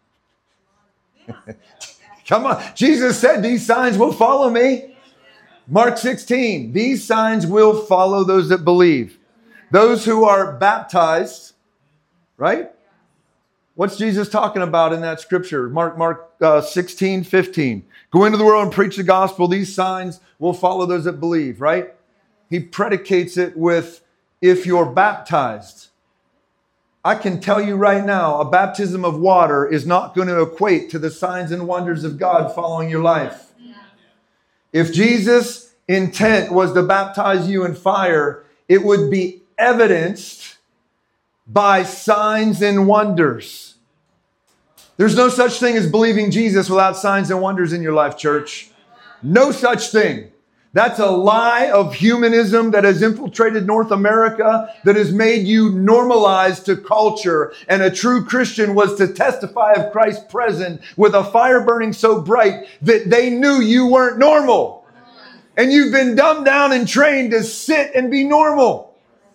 Speaker 2: Come on. Jesus said these signs will follow me. Mark sixteen, these signs will follow those that believe. Those who are baptized, right? What's Jesus talking about in that scripture? Mark, Mark uh, sixteen, fifteen. Go into the world and preach the gospel. These signs will follow those that believe, right? He predicates it with, if you're baptized. I can tell you right now, a baptism of water is not going to equate to the signs and wonders of God following your life. If Jesus' intent was to baptize you in fire, it would be evidenced by signs and wonders. There's no such thing as believing Jesus without signs and wonders in your life, church. No such thing. That's a lie of humanism that has infiltrated North America, that has made you normalized to culture. And a true Christian was to testify of Christ present with a fire burning so bright that they knew you weren't normal. And you've been dumbed down and trained to sit and be normal.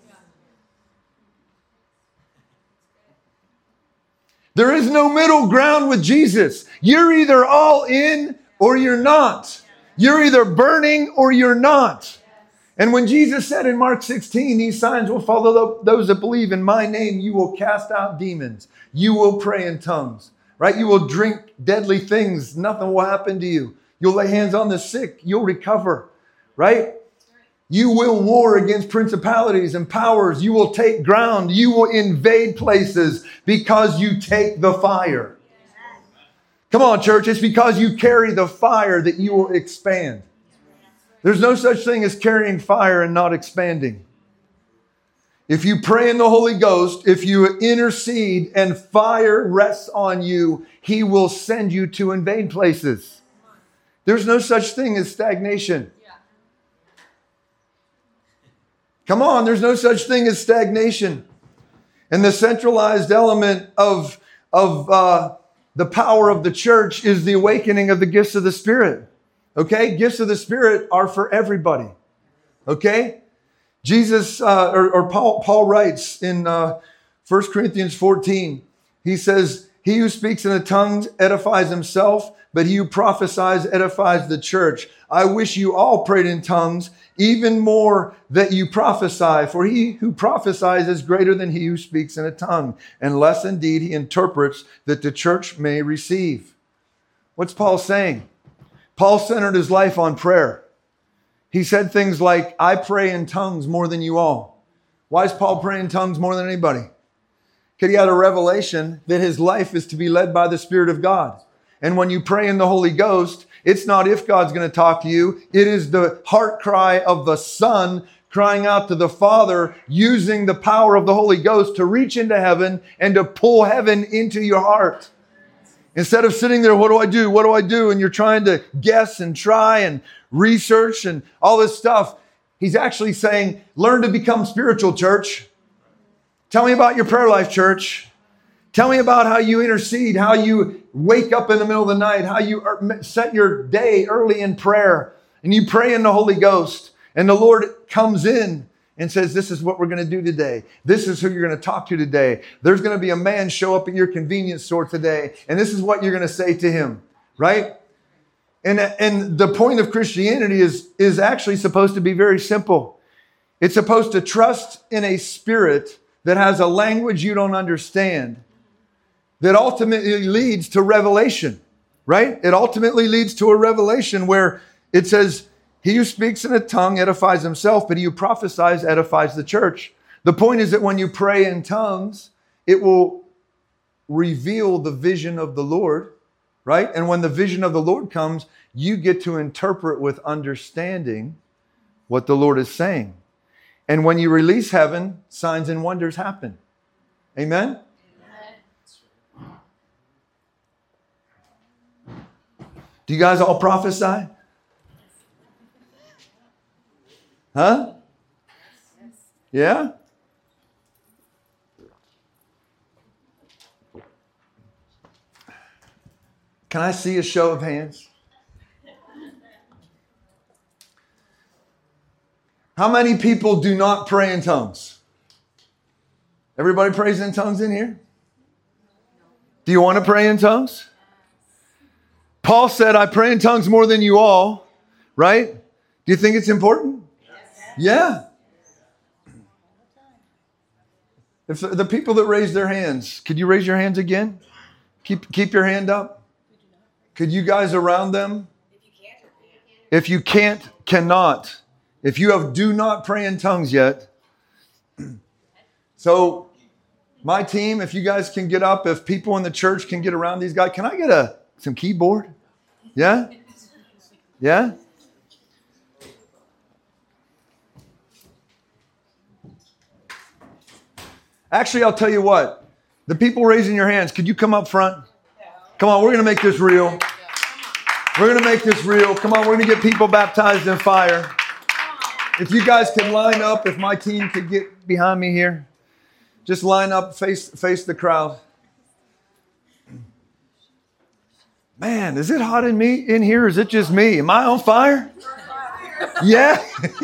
Speaker 2: There is no middle ground with Jesus. You're either all in or you're not. You're either burning or you're not. And when Jesus said in Mark sixteen, these signs will follow those that believe in my name, you will cast out demons. You will pray in tongues, right? You will drink deadly things. Nothing will happen to you. You'll lay hands on the sick. You'll recover, right? You will war against principalities and powers. You will take ground. You will invade places because you take the fire. Come on, church. It's because you carry the fire that you will expand. There's no such thing as carrying fire and not expanding. If you pray in the Holy Ghost, if you intercede and fire rests on you, He will send you to invade places. There's no such thing as stagnation. Come on, there's no such thing as stagnation. And the centralized element of, of uh, the power of the church is the awakening of the gifts of the Spirit. Okay? Gifts of the Spirit are for everybody. Okay? Jesus, uh, or, or Paul, Paul writes in uh, First Corinthians fourteen, he says, he who speaks in the tongues edifies himself, but he who prophesies edifies the church. I wish you all prayed in tongues, even more that you prophesy. For he who prophesies is greater than he who speaks in a tongue, unless indeed he interprets that the church may receive. What's Paul saying? Paul centered his life on prayer. He said things like, I pray in tongues more than you all. Why is Paul praying in tongues more than anybody? Because he had a revelation that his life is to be led by the Spirit of God. And when you pray in the Holy Ghost, it's not if God's going to talk to you. It is the heart cry of the Son crying out to the Father, using the power of the Holy Ghost to reach into heaven and to pull heaven into your heart. Instead of sitting there, what do I do? What do I do? And you're trying to guess and try and research and all this stuff. He's actually saying, learn to become spiritual, church. Tell me about your prayer life, church. Tell me about how you intercede, how you wake up in the middle of the night, how you set your day early in prayer, and you pray in the Holy Ghost, and the Lord comes in and says, this is what we're going to do today. This is who you're going to talk to today. There's going to be a man show up at your convenience store today, and this is what you're going to say to him, right? And, and the point of Christianity is, is actually supposed to be very simple. It's supposed to trust in a spirit that has a language you don't understand, that ultimately leads to revelation, right? It ultimately leads to a revelation where it says, he who speaks in a tongue edifies himself, but he who prophesies edifies the church. The point is that when you pray in tongues, it will reveal the vision of the Lord, right? And when the vision of the Lord comes, you get to interpret with understanding what the Lord is saying. And when you release heaven, signs and wonders happen. Amen? Do you guys all prophesy? Huh? Yeah? Can I see a show of hands? How many people do not pray in tongues? Everybody prays in tongues in here? Do you want to pray in tongues? Paul said, I pray in tongues more than you all, right? Do you think it's important? Yes. Yeah. If the, the people that raised their hands, could you raise your hands again? Keep, keep your hand up. Could you guys around them? If you can't, cannot. If you have do not pray in tongues yet. So my team, if you guys can get up, if people in the church can get around these guys, can I get a some keyboard? Yeah? Yeah? Actually, I'll tell you what. The people raising your hands, could you come up front? Come on, we're going to make this real. We're going to make this real. Come on, we're going to get people baptized in fire. If you guys can line up, if my team could get behind me here. Just line up, face, face the crowd. Man, is it hot in me in here? Or is it just me? Am I on fire? Yeah.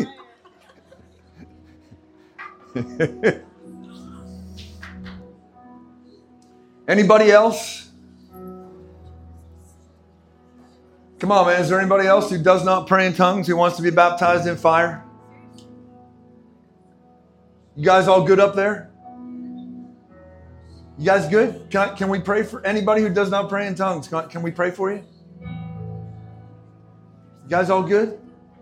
Speaker 2: Anybody else? Come on, man. Is there anybody else who does not pray in tongues, who wants to be baptized in fire? You guys all good up there? You guys good? Can, I, can we pray for anybody who does not pray in tongues? Can, I, can we pray for you? You guys all good?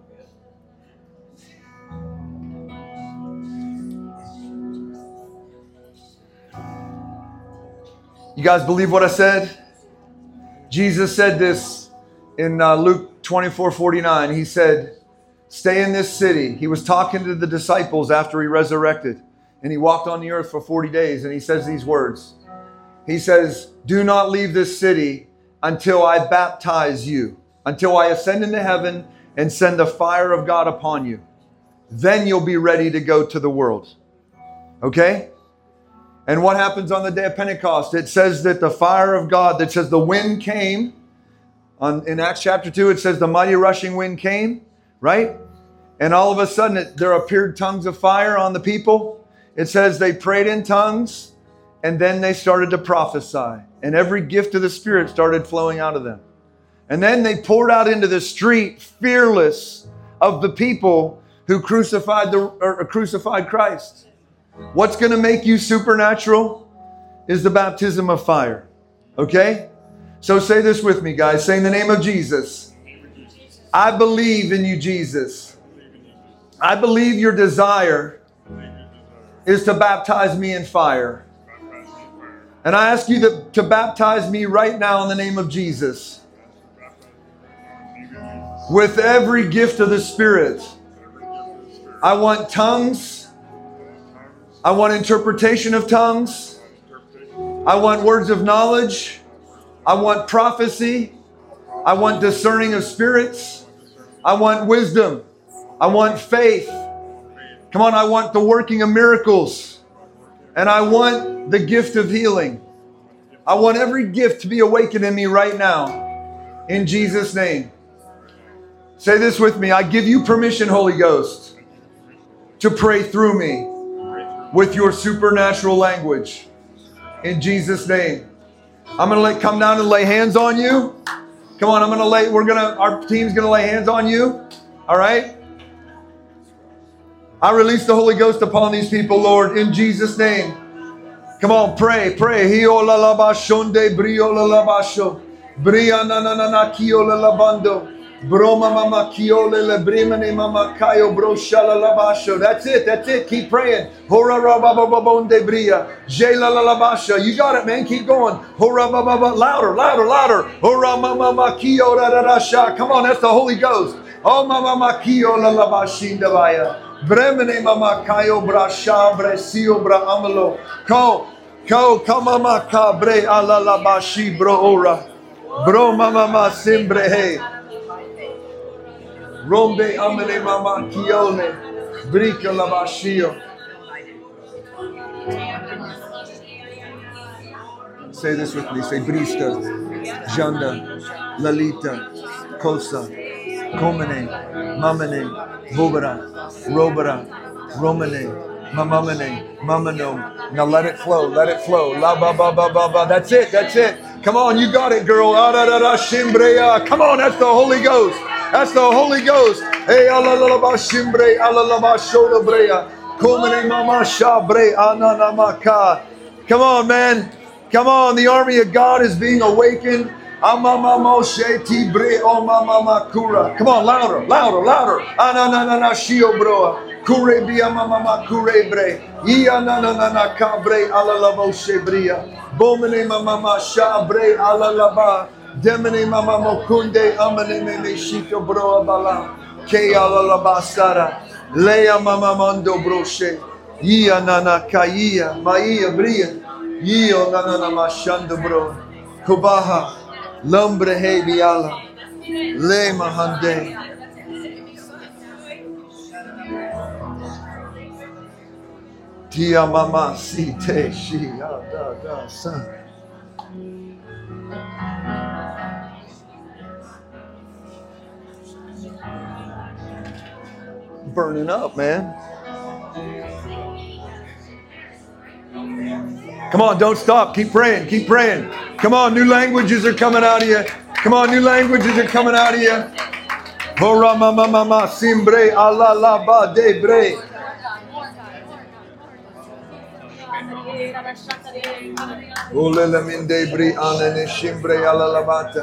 Speaker 2: You guys believe what I said? Jesus said this in uh, Luke twenty-four forty-nine. He said, stay in this city. He was talking to the disciples after he resurrected. And he walked on the earth for forty days. And he says these words. He says, do not leave this city until I baptize you. Until I ascend into heaven and send the fire of God upon you. Then you'll be ready to go to the world. Okay? And what happens on the day of Pentecost? It says that the fire of God, that says the wind came. On, in Acts chapter two, it says the mighty rushing wind came, right? And all of a sudden, it, there appeared tongues of fire on the people. It says they prayed in tongues, and then they started to prophesy. And every gift of the Spirit started flowing out of them. And then they poured out into the street, fearless of the people who crucified the or crucified Christ. What's going to make you supernatural is the baptism of fire. Okay? So say this with me, guys. Say in the name of Jesus, I believe in you, Jesus. I believe your desire is to baptize me in fire. And I ask you to, to baptize me right now in the name of Jesus. With every gift of the Spirit. I want tongues. I want interpretation of tongues. I want words of knowledge. I want prophecy. I want discerning of spirits. I want wisdom. I want faith. Come on, I want the working of miracles. And I want the gift of healing. I want every gift to be awakened in me right now. In Jesus' name. Say this with me. I give you permission, Holy Ghost, to pray through me with your supernatural language. In Jesus' name. I'm going to let come down and lay hands on you. Come on, I'm going to lay, we're going to, our team's going to lay hands on you. All right? I release the Holy Ghost upon these people, Lord, in Jesus' name. Come on, pray, pray. Hio la la ba shonde brio la la ba sho. Bria na na na na kio la la bando. Broma mama kiole le brimene mama kayo bro shala la basho. That's it. That's it. Keep praying. Hora ra ba ba ba bonde bria. Je la la la basha. You got it, man. Keep going. Hora ba ba ba. Louder, louder, louder. Hora mama ma kio ra ra ra sha. Come on, that's the Holy Ghost. Oh mama ma kio la la bashinda baya. Bremene mama kayo bra sha bre sio bra amalo. Ko ko kama ma ka bre ala la bashi bro ora. Bro mama ma simbre hey. Rombe amene mama kione, brika labashio. Say this with me. Say Brista, Janda, Lalita, Kosa, Komene, Mamane, Bubara, Robara, Romane, Mamamane, Mamano. Now let it flow. Let it flow. La ba ba ba ba ba. That's it. That's it. Come on, you got it, girl. Ah, da, da, da, shimbrea. Come on, that's the Holy Ghost. That's the Holy Ghost. Hey, ala la ba shimbre, ala la ba shoda brea. Komene mama shabre ananamaka. Come on, man. Come on, the army of God is being awakened. Amama moshe tibre o mama makura. Come on, louder, louder, louder. Ananana shio broa. Kure bia mama kure bre. Ia nanana kabre ala la moshe bria. Bomene mama shabre ala la ba. Demene mama mokunde amene me shito broa bala. Ke ala la basara. Lea mama mando broche. Ia nana kaia, maia bria. Io nana mashando bro. Kubaha. Lambre he biala. Le mahande. Tia mama si te shi ya da da san. Burning up, man. Come on, don't stop. Keep praying. Keep praying. Come on, new languages are coming out of you. Come on, new languages are coming out of you. Hora mama mama simbre ala la ba de bre. Olela minde bri ala ne shimbre ala la bata.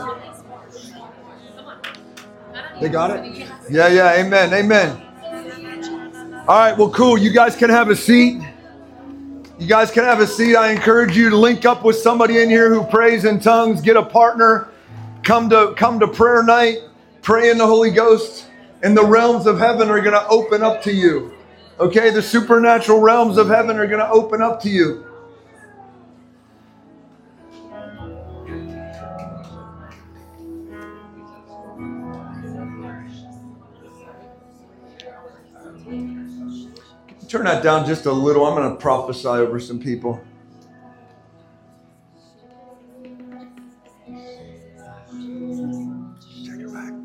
Speaker 2: They got it? Yeah, yeah. Amen. Amen. All right, well, cool. You guys can have a seat. You guys can have a seat. I encourage you to link up with somebody in here who prays in tongues. Get a partner. Come to come to prayer night. Pray in the Holy Ghost. And the realms of heaven are going to open up to you. Okay? The supernatural realms of heaven are going to open up to you. Turn that down just a little. I'm going to prophesy over some people. Take it back.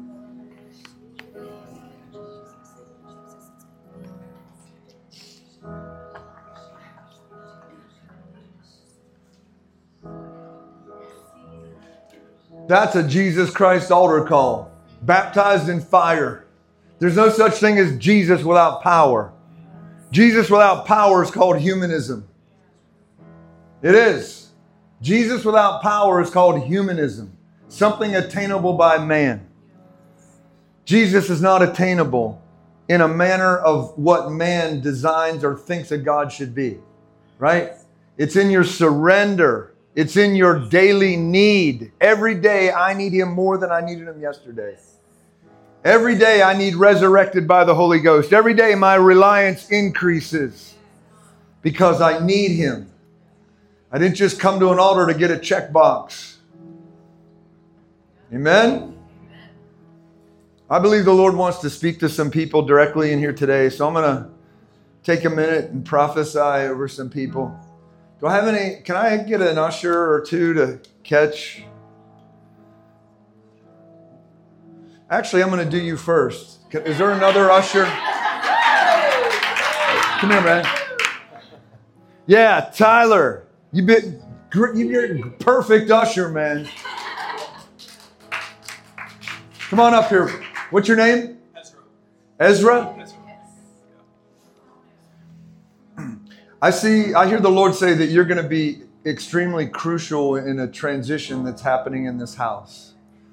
Speaker 2: That's a Jesus Christ altar call. Baptized in fire. There's no such thing as Jesus without power. Jesus without power is called humanism. It is. Jesus without power is called humanism. Something attainable by man. Jesus is not attainable in a manner of what man designs or thinks a God should be. Right? It's in your surrender. It's in your daily need. Every day I need Him more than I needed Him yesterday. Every day I need resurrected by the Holy Ghost. Every day my reliance increases because I need Him. I didn't just come to an altar to get a checkbox. Amen? I believe the Lord wants to speak to some people directly in here today. So I'm going to take a minute and prophesy over some people. Do I have any, can I get an usher or two to catch? Actually, I'm going to do you first. Is there another usher? Come here, man. Yeah, Tyler. You've been, you're a perfect usher, man. Come on up here. What's your name? Ezra. Ezra? I see, I hear the Lord say that you're going to be extremely crucial in a transition that's happening in this house.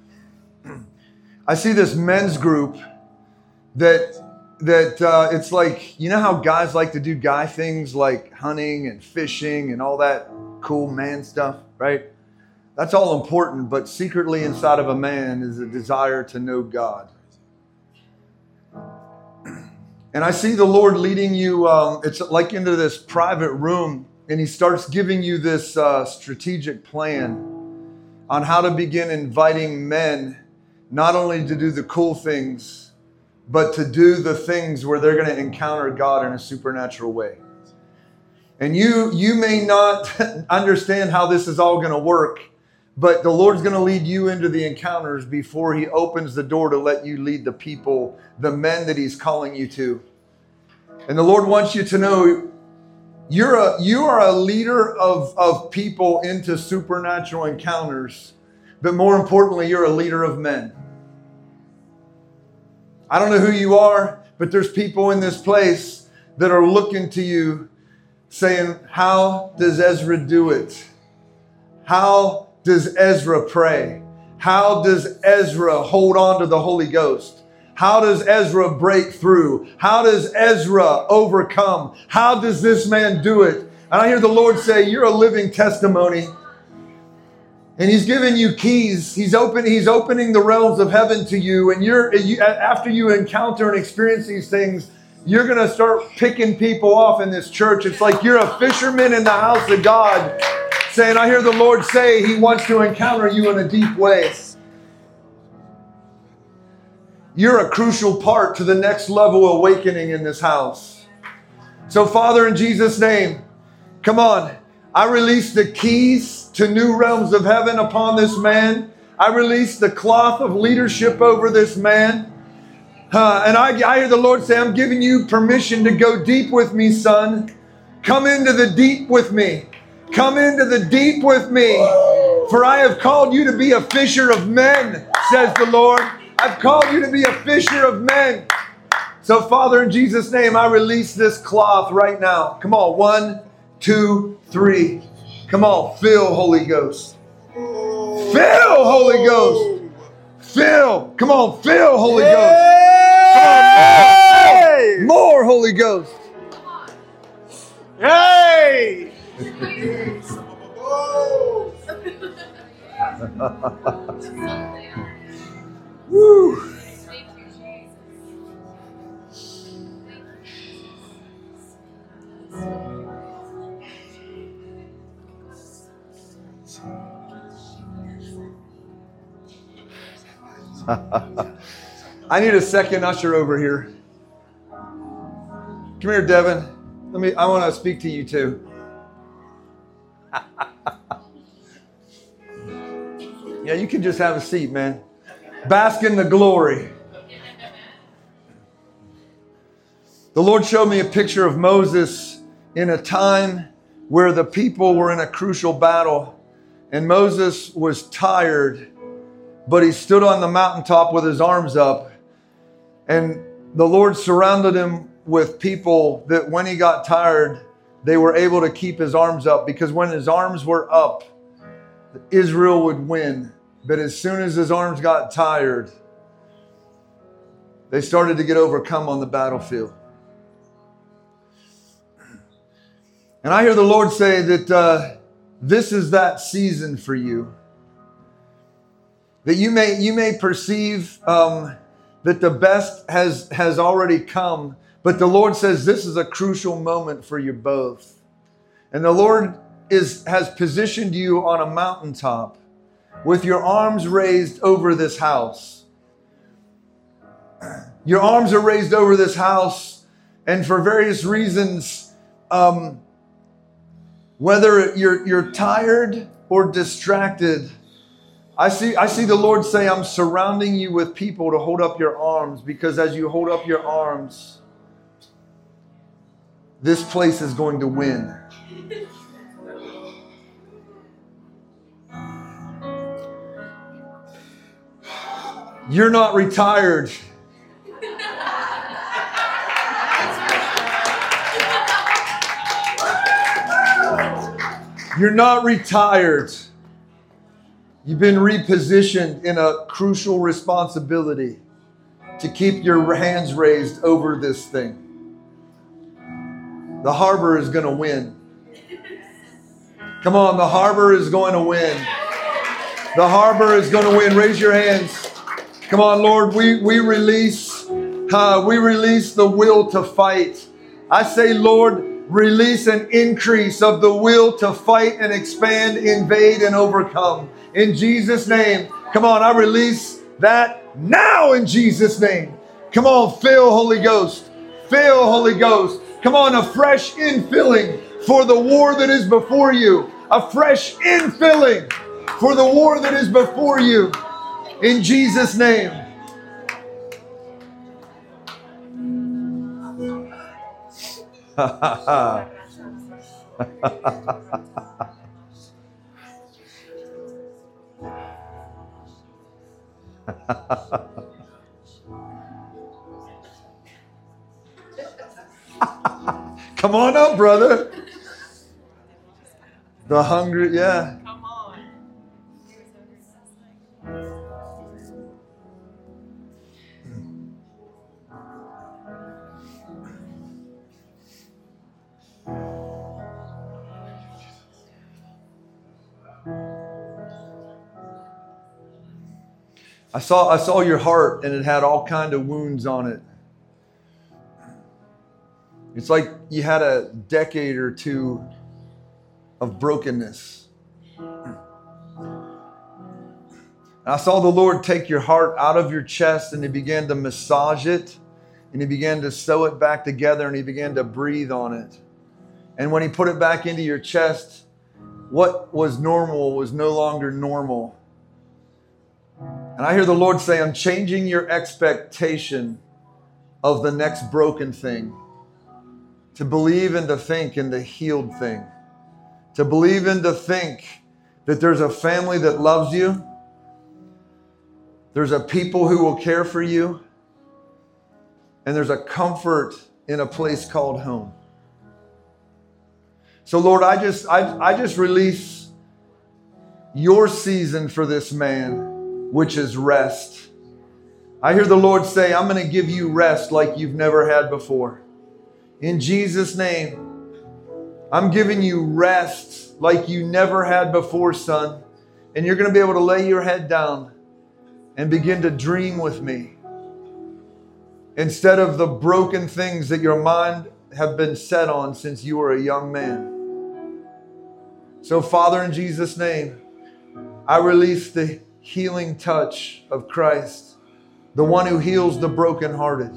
Speaker 2: I see this men's group that that uh, it's like, you know how guys like to do guy things like hunting and fishing and all that cool man stuff, right? That's all important, but secretly inside of a man is a desire to know God. And I see the Lord leading you, um, it's like into this private room, and He starts giving you this uh, strategic plan on how to begin inviting men not only to do the cool things, but to do the things where they're going to encounter God in a supernatural way. And you, you may not understand how this is all going to work, but the Lord's going to lead you into the encounters before He opens the door to let you lead the people, the men that He's calling you to. And the Lord wants you to know you're a, you are a leader of, of people into supernatural encounters. But more importantly, you're a leader of men. I don't know who you are, but there's people in this place that are looking to you saying, how does Ezra do it? How does Ezra pray? How does Ezra hold on to the Holy Ghost? How does Ezra break through? How does Ezra overcome? How does this man do it? And I hear the Lord say, you're a living testimony. And He's giving you keys. He's open, He's opening the realms of heaven to you. And you're you, after you encounter and experience these things, you're going to start picking people off in this church. It's like you're a fisherman in the house of God saying, I hear the Lord say He wants to encounter you in a deep way. You're a crucial part to the next level awakening in this house. So, Father, in Jesus' name, come on. I release the keys to new realms of heaven upon this man. I release the cloth of leadership over this man. Uh, and I, I hear the Lord say, I'm giving you permission to go deep with me, son. Come into the deep with me. Come into the deep with me. For I have called you to be a fisher of men, says the Lord. I've called you to be a fisher of men. So, Father, in Jesus' name, I release this cloth right now. Come on, one, two, three. Come on, fill, Holy Ghost. Fill, Holy Ghost. Fill. Come on, fill, Holy Ghost. Come on, more, more Holy Ghost.
Speaker 4: Hey!
Speaker 2: Woo. I need a second usher over here. Come here, Devin. Let me. I want to speak to you too. Yeah, you can just have a seat, man. Bask in the glory. The Lord showed me a picture of Moses in a time where the people were in a crucial battle, and Moses was tired, but he stood on the mountaintop with his arms up, and the Lord surrounded him with people that when he got tired, they were able to keep his arms up, because when his arms were up, Israel would win. But as soon as his arms got tired, they started to get overcome on the battlefield. And I hear the Lord say that uh, this is that season for you. That you may you may perceive um, that the best has, has already come, but the Lord says this is a crucial moment for you both. And the Lord is has positioned you on a mountaintop with your arms raised over this house. Your arms are raised over this house, and for various reasons, um, whether you're you're tired or distracted, I see I see the Lord say, I'm surrounding you with people to hold up your arms, because as you hold up your arms, this place is going to win. You're not retired. You're not retired. You've been repositioned in a crucial responsibility to keep your hands raised over this thing. The harbor is going to win. Come on, the harbor is going to win. The harbor is going to win. Raise your hands. Come on, Lord, we, we release, uh, we release the will to fight. I say, Lord, release an increase of the will to fight and expand, invade, and overcome. In Jesus' name. Come on, I release that now in Jesus' name. Come on, fill, Holy Ghost. Fill, Holy Ghost. Come on, a fresh infilling for the war that is before you. A fresh infilling for the war that is before you. In Jesus' name. Come on up, brother. The hungry, yeah.
Speaker 3: Come on.
Speaker 2: I saw I saw your heart, and it had all kind of wounds on it. It's like you had a decade or two of brokenness. And I saw the Lord take your heart out of your chest and He began to massage it and He began to sew it back together and He began to breathe on it. And when He put it back into your chest, what was normal was no longer normal. And I hear the Lord say, I'm changing your expectation of the next broken thing. To believe and to think in the healed thing. To believe and to think that there's a family that loves you. There's a people who will care for you. And there's a comfort in a place called home. So Lord, I just, I, I just release your season for this man, which is rest. I hear the Lord say, I'm going to give you rest like you've never had before. In Jesus' name, I'm giving you rest like you never had before, son. And you're going to be able to lay your head down and begin to dream with me. Instead of the broken things that your mind have been set on since you were a young man. So, Father, in Jesus' name, I release the healing touch of Christ, the one who heals the brokenhearted.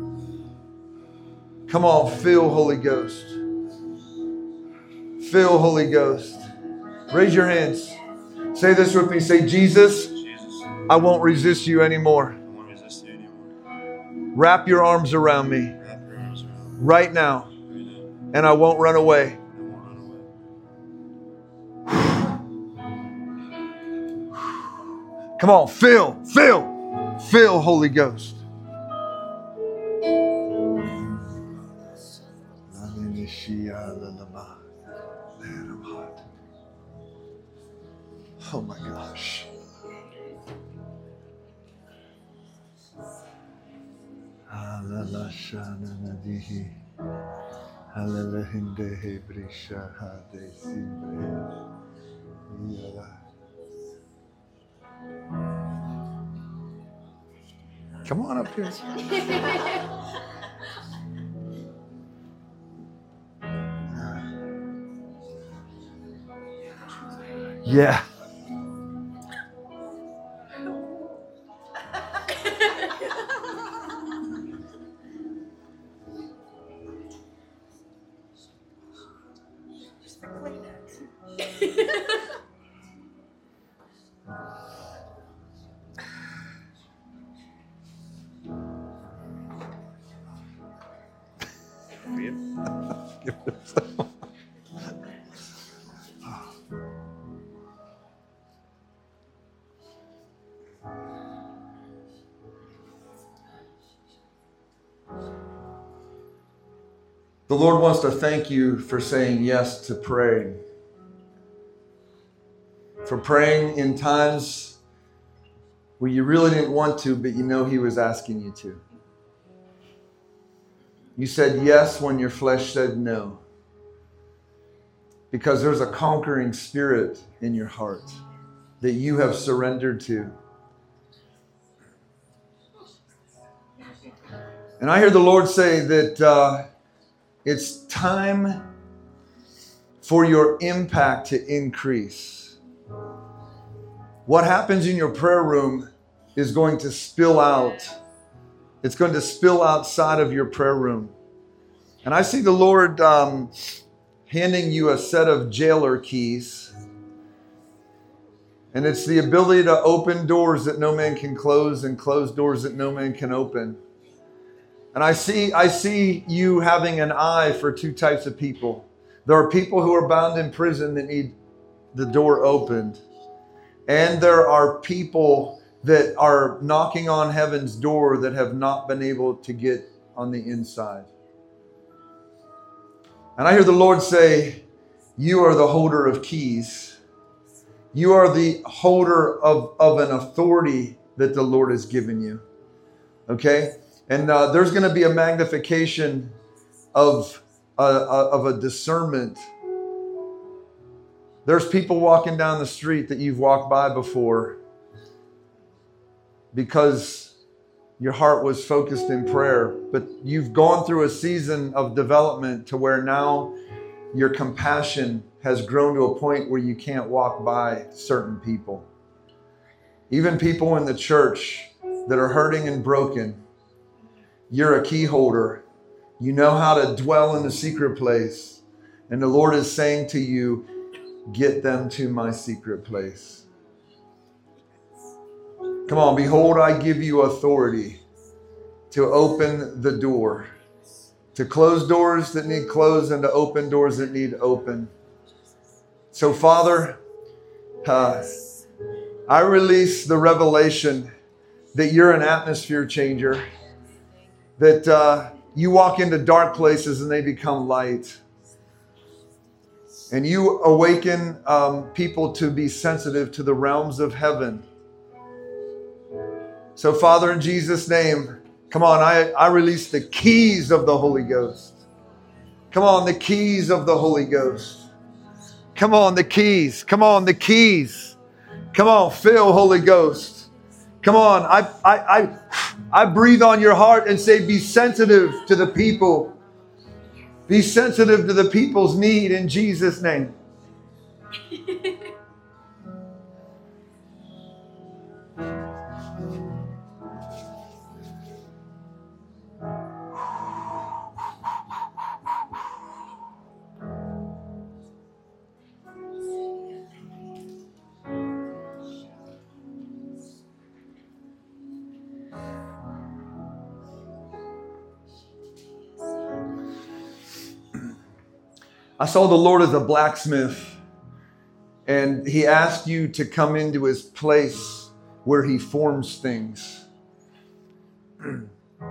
Speaker 2: Come on, feel Holy Ghost. Feel Holy Ghost. Raise your hands. Say this with me. Say, Jesus,
Speaker 4: Jesus,
Speaker 2: I won't resist you anymore.
Speaker 4: I won't resist you anymore.
Speaker 2: Wrap your arms around me
Speaker 4: Wrap your arms around me
Speaker 2: right now,
Speaker 4: right now.
Speaker 2: and I won't run away.
Speaker 4: I won't run away.
Speaker 2: Come on, feel, feel, feel Holy Ghost. Oh my gosh. Come on up here. Yeah. The Lord wants to thank you for saying yes to praying. For praying in times where you really didn't want to, but you know He was asking you to. You said yes when your flesh said no. Because there's a conquering spirit in your heart that you have surrendered to. And I hear the Lord say that uh, it's time for your impact to increase. What happens in your prayer room is going to spill out. It's going to spill outside of your prayer room. And I see the Lord um, handing you a set of jailer keys. And it's the ability to open doors that no man can close and close doors that no man can open. And I see, I see you having an eye for two types of people. There are people who are bound in prison that need the door opened. And there are people that are knocking on heaven's door that have not been able to get on the inside. And I hear the Lord say, you are the holder of keys. You are the holder of, of an authority that the Lord has given you. Okay? And uh, there's going to be a magnification of, uh, uh, of a discernment. There's people walking down the street that you've walked by before because your heart was focused in prayer, but you've gone through a season of development to where now your compassion has grown to a point where you can't walk by certain people. Even people in the church that are hurting and broken. You're a key holder. You know how to dwell in the secret place. And the Lord is saying to you, get them to my secret place. Come on, behold, I give you authority to open the door, to close doors that need closed and to open doors that need open. So, Father, uh, I release the revelation that you're an atmosphere changer, that uh, you walk into dark places and they become light. And you awaken um, people to be sensitive to the realms of heaven. So, Father, in Jesus' name, come on, I, I release the keys of the Holy Ghost. Come on, the keys of the Holy Ghost. Come on, the keys. Come on, the keys. Come on, fill Holy Ghost. Come on, I, I, I, I breathe on your heart and say, be sensitive to the people. Be sensitive to the people's need in Jesus' name. I saw the Lord as a blacksmith, and he asked you to come into his place where he forms things. And,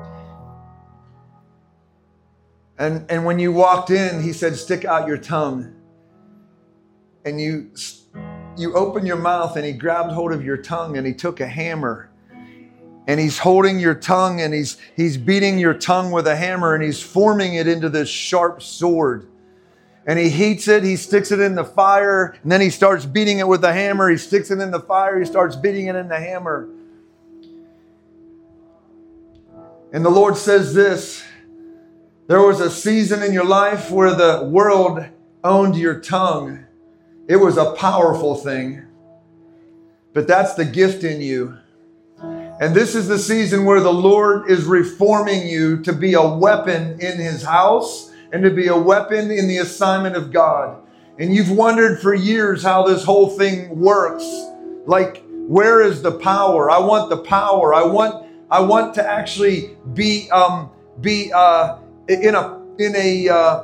Speaker 2: and when you walked in, he said, stick out your tongue. And you, you opened your mouth, and he grabbed hold of your tongue, and he took a hammer. And he's holding your tongue, and he's, he's beating your tongue with a hammer, and he's forming it into this sharp sword. And he heats it, he sticks it in the fire, and then he starts beating it with the hammer. He sticks it in the fire, he starts beating it in the hammer. And the Lord says this, there was a season in your life where the world owned your tongue. It was a powerful thing, but that's the gift in you. And this is the season where the Lord is reforming you to be a weapon in his house, and to be a weapon in the assignment of God. And you've wondered for years how this whole thing works. Like, where is the power? I want the power. I want, I want to actually be, um, be uh, in a, in a. Uh,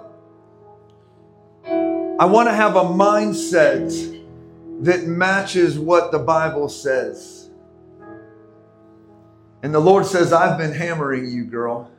Speaker 2: I want to have a mindset that matches what the Bible says. And the Lord says, I've been hammering you, girl.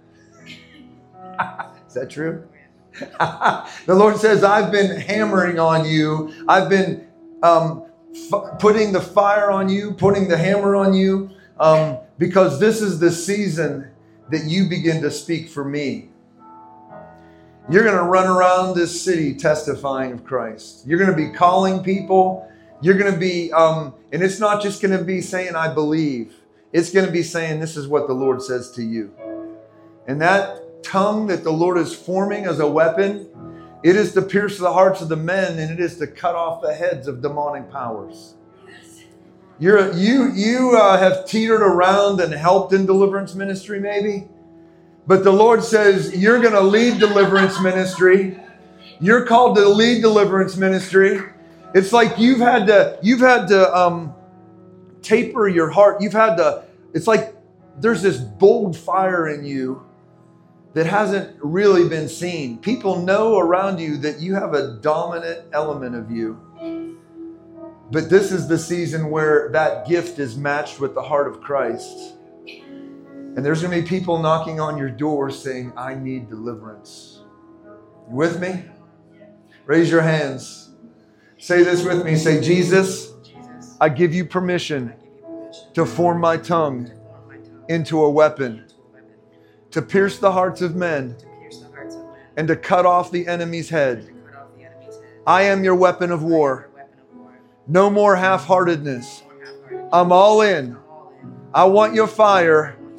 Speaker 2: Is that true? The Lord says, I've been hammering on you. I've been um, f- putting the fire on you, putting the hammer on you, um, because this is the season that you begin to speak for me. You're going to run around this city testifying of Christ. You're going to be calling people. You're going to be, um, and it's not just going to be saying, I believe. It's going to be saying, this is what the Lord says to you. And that tongue that the Lord is forming as a weapon, it is to pierce the hearts of the men, and it is to cut off the heads of demonic powers. You're, you you uh, have teetered around and helped in deliverance ministry maybe, but the Lord says you're going to lead deliverance ministry. You're called to lead deliverance ministry. It's like you've had to you've had to um, taper your heart. You've had to. It's like there's this bold fire in you that hasn't really been seen. People know around you that you have a dominant element of you. But this is the season where that gift is matched with the heart of Christ. And there's going to be people knocking on your door saying, I need deliverance. You with me? Raise your hands. Say this with me. Say, Jesus, I give you permission to form my tongue into a weapon, to pierce the hearts of men, and to cut off the enemy's head. I am your weapon of war. No more half-heartedness. I'm all in. I want your fire.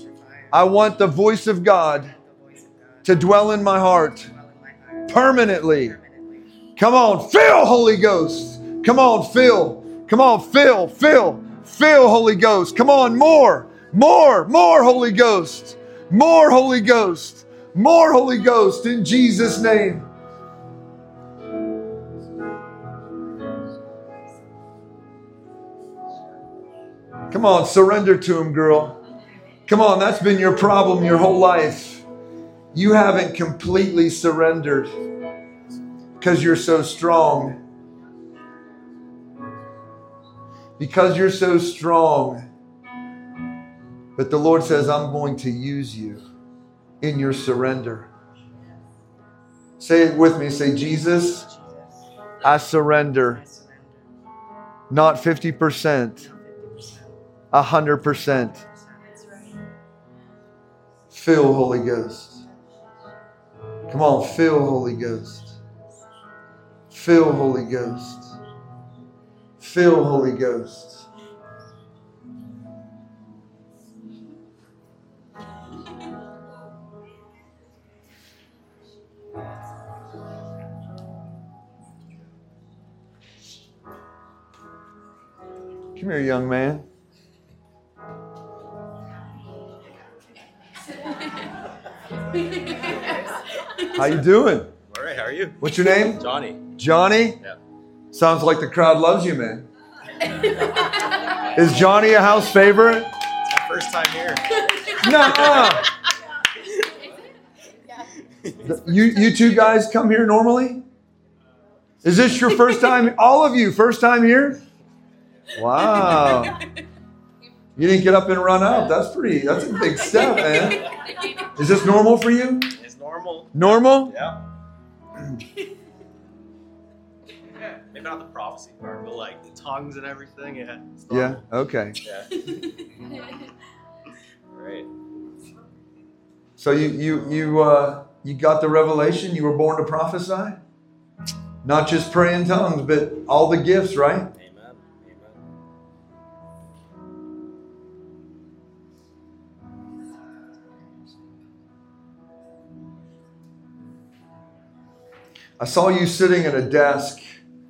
Speaker 2: I want the voice of God to dwell in my heart permanently. Come on, fill, Holy Ghost. Come on, fill. Come on, fill, fill, fill, Holy Ghost. Come on, more, more, more, Holy Ghost. More, Holy Ghost. More, Holy Ghost, in Jesus' name. Come on, surrender to Him, girl. Come on, that's been your problem your whole life. You haven't completely surrendered because you're so strong. Because you're so strong. But the Lord says, I'm going to use you in your surrender. Say it with me. Say, Jesus, I surrender. Not fifty percent. A hundred percent. Fill, Holy Ghost. Come on, fill, Holy Ghost. Fill, Holy Ghost. Fill, Holy Ghost. Come here, young man. How you doing?
Speaker 4: All right, how are you?
Speaker 2: What's your name?
Speaker 4: Johnny.
Speaker 2: Johnny?
Speaker 4: Yeah.
Speaker 2: Sounds like the crowd loves you, man. Is Johnny a house favorite?
Speaker 4: It's my first time here.
Speaker 2: Nuh-uh. You, you two guys come here normally? Is this your first time? All of you, first time here? Wow. You didn't get up and run up. That's pretty, that's a big step, man. Is this normal for you?
Speaker 4: It's normal.
Speaker 2: Normal?
Speaker 4: Yeah. Maybe not the prophecy part, but like the tongues and everything. Yeah. It's
Speaker 2: Yeah,
Speaker 4: normal.
Speaker 2: okay.
Speaker 4: Yeah. Right.
Speaker 2: So you you you uh you got the revelation, you were born to prophesy? Not just pray in tongues, but all the gifts, right?
Speaker 4: Amen. Amen.
Speaker 2: I saw you sitting at a desk.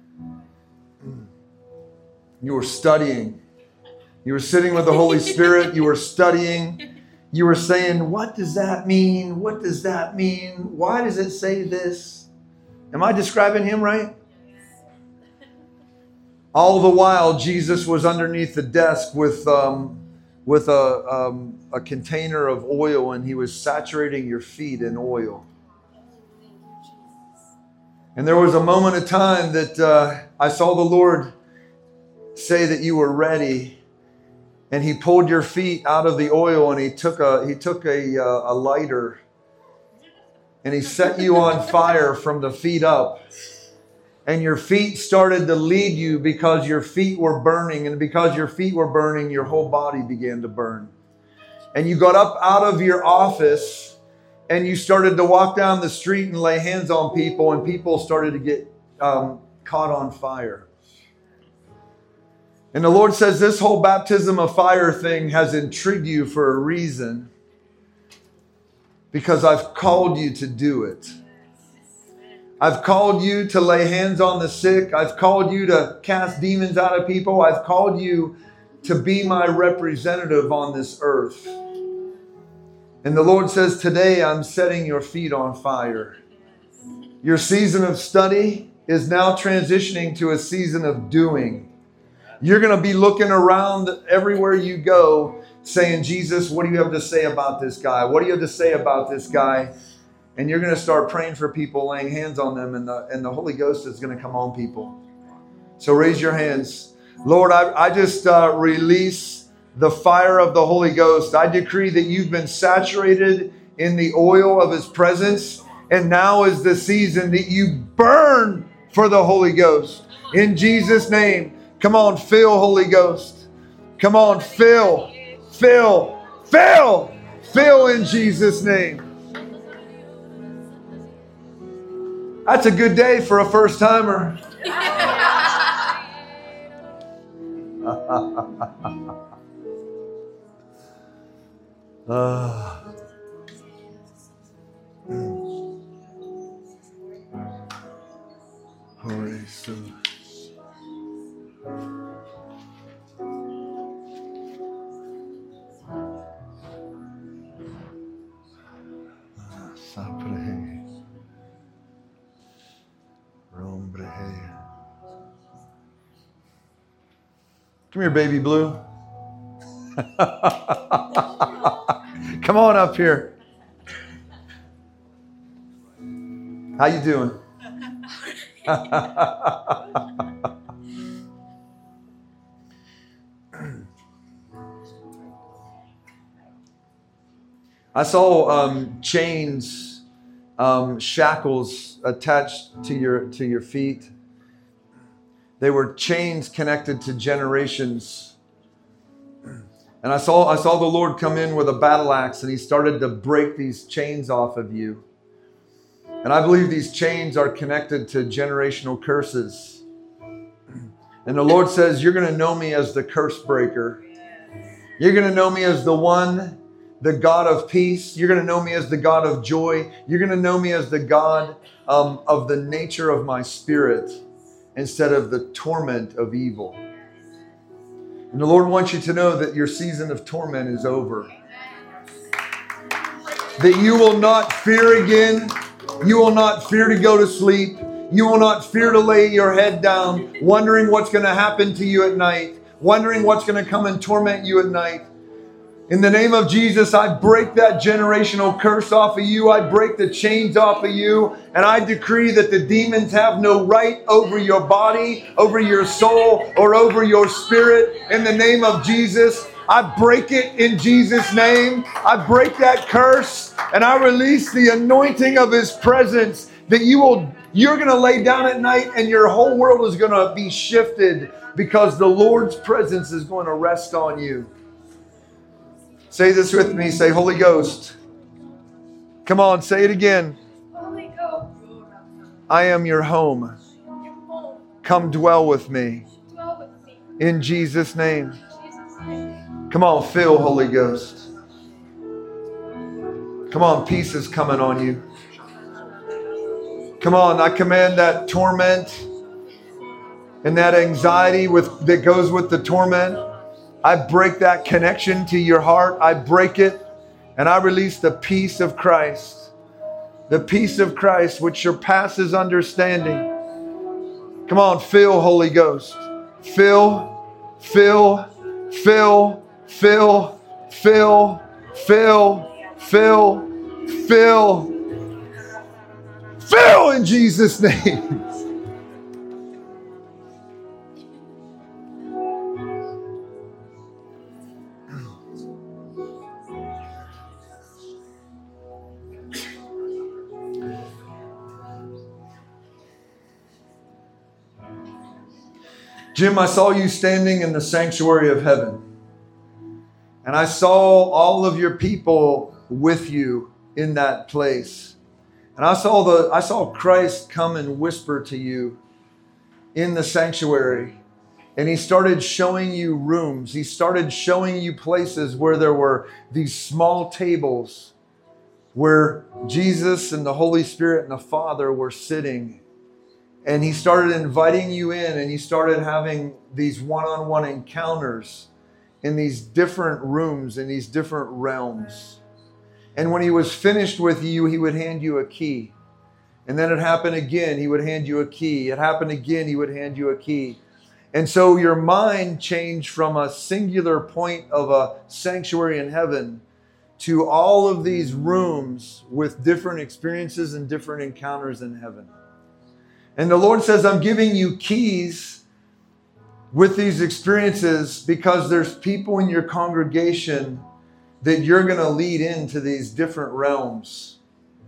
Speaker 2: You were studying. You were sitting with the Holy Spirit. You were studying. You were saying, what does that mean? What does that mean? Why does it say this? Am I describing him right? All the while, Jesus was underneath the desk with um, with a, um, a container of oil, and he was saturating your feet in oil. And there was a moment of time that uh, I saw the Lord say that you were ready, and he pulled your feet out of the oil, and he took a he took a uh, a lighter, and he set you on fire from the feet up. And your feet started to lead you because your feet were burning. And because your feet were burning, your whole body began to burn. And you got up out of your office and you started to walk down the street and lay hands on people. And people started to get um, caught on fire. And the Lord says this whole baptism of fire thing has intrigued you for a reason. Because I've called you to do it. I've called you to lay hands on the sick. I've called you to cast demons out of people. I've called you to be my representative on this earth. And the Lord says, today I'm setting your feet on fire. Your season of study is now transitioning to a season of doing. You're going to be looking around everywhere you go saying, Jesus, what do you have to say about this guy? What do you have to say about this guy? And you're going to start praying for people, laying hands on them, and the, and the Holy Ghost is going to come on people. So raise your hands. Lord, I, I just uh, release the fire of the Holy Ghost. I decree that you've been saturated in the oil of His presence, and now is the season that you burn for the Holy Ghost. In Jesus' name, come on, fill, Holy Ghost. Come on, fill, fill, fill, fill in Jesus' name. That's a good day for a first timer. uh. Jesus. Come here, baby blue. Come on up here. How you doing? I saw um, chains, um, shackles attached to your to your feet. They were chains connected to generations. And I saw I saw the Lord come in with a battle axe, and he started to break these chains off of you. And I believe these chains are connected to generational curses. And the Lord says, you're going to know me as the curse breaker. You're going to know me as the one, the God of peace. You're going to know me as the God of joy. You're going to know me as the God um, of the nature of my spirit, instead of the torment of evil. And the Lord wants you to know that your season of torment is over. That you will not fear again. You will not fear to go to sleep. You will not fear to lay your head down, wondering what's going to happen to you at night, wondering what's going to come and torment you at night. In the name of Jesus, I break that generational curse off of you. I break the chains off of you. And I decree that the demons have no right over your body, over your soul, or over your spirit. In the name of Jesus, I break it in Jesus' name. I break that curse, and I release the anointing of His presence, that you will, you're going to lay down at night and your whole world is going to be shifted, because the Lord's presence is going to rest on you. Say this with me. Say, Holy Ghost. Come on, say it again.
Speaker 3: Holy Ghost.
Speaker 2: I am your home.
Speaker 3: Your home.
Speaker 2: Come dwell with me.
Speaker 3: Dwell with me.
Speaker 2: In Jesus' name.
Speaker 3: In Jesus' name.
Speaker 2: Come on, feel Holy Ghost. Come on, peace is coming on you. Come on, I command that torment and that anxiety with that goes with the torment. I break that connection to your heart. I break it, and I release the peace of Christ. The peace of Christ which surpasses understanding. Come on, fill Holy Ghost. Fill, fill, fill, fill, fill, fill, fill, fill, fill in Jesus' name. Jim, I saw you standing in the sanctuary of heaven. And I saw all of your people with you in that place. And I saw the I saw Christ come and whisper to you in the sanctuary. And He started showing you rooms. He started showing you places where there were these small tables where Jesus and the Holy Spirit and the Father were sitting. And He started inviting you in, and He started having these one-on-one encounters in these different rooms, in these different realms. And when He was finished with you, He would hand you a key. And then it happened again, He would hand you a key. It happened again, He would hand you a key. And so your mind changed from a singular point of a sanctuary in heaven to all of these rooms with different experiences and different encounters in heaven. And the Lord says, I'm giving you keys with these experiences because there's people in your congregation that you're going to lead into these different realms.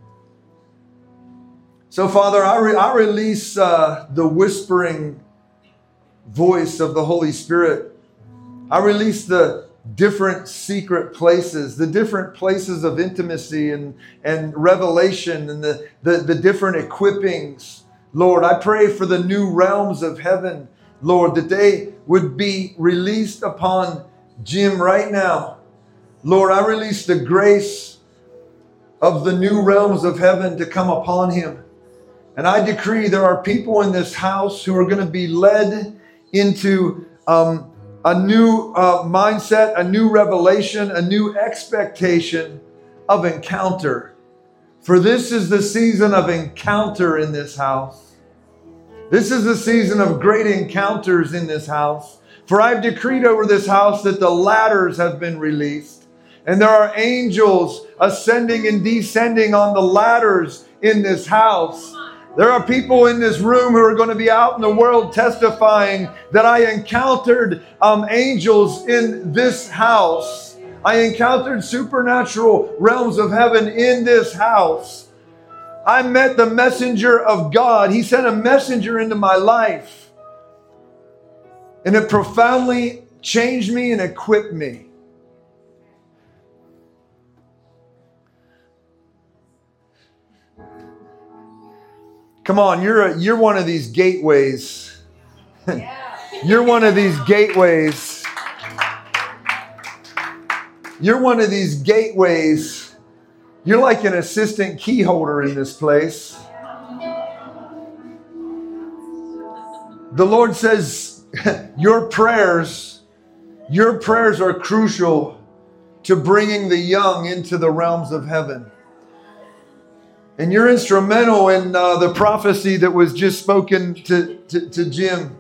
Speaker 2: So, Father, I, re- I release uh, the whispering voice of the Holy Spirit. I release the different secret places, the different places of intimacy and, and revelation, and the, the, the different equippings. Lord, I pray for the new realms of heaven, Lord, that they would be released upon Jim right now. Lord, I release the grace of the new realms of heaven to come upon him. And I decree there are people in this house who are going to be led into um, a new uh, mindset, a new revelation, a new expectation of encounter. For this is the season of encounter in this house. This is the season of great encounters in this house. For I've decreed over this house that the ladders have been released. And there are angels ascending and descending on the ladders in this house. There are people in this room who are going to be out in the world testifying that I encountered um, angels in this house. I encountered supernatural realms of heaven in this house. I met the messenger of God. He sent a messenger into my life. And it profoundly changed me and equipped me. Come on, you're a, you're one of these gateways. You're one of these gateways. You're one of these gateways. You're like an assistant key holder in this place. The Lord says your prayers, your prayers are crucial to bringing the young into the realms of heaven. And you're instrumental in uh, the prophecy that was just spoken to, to, to Jim.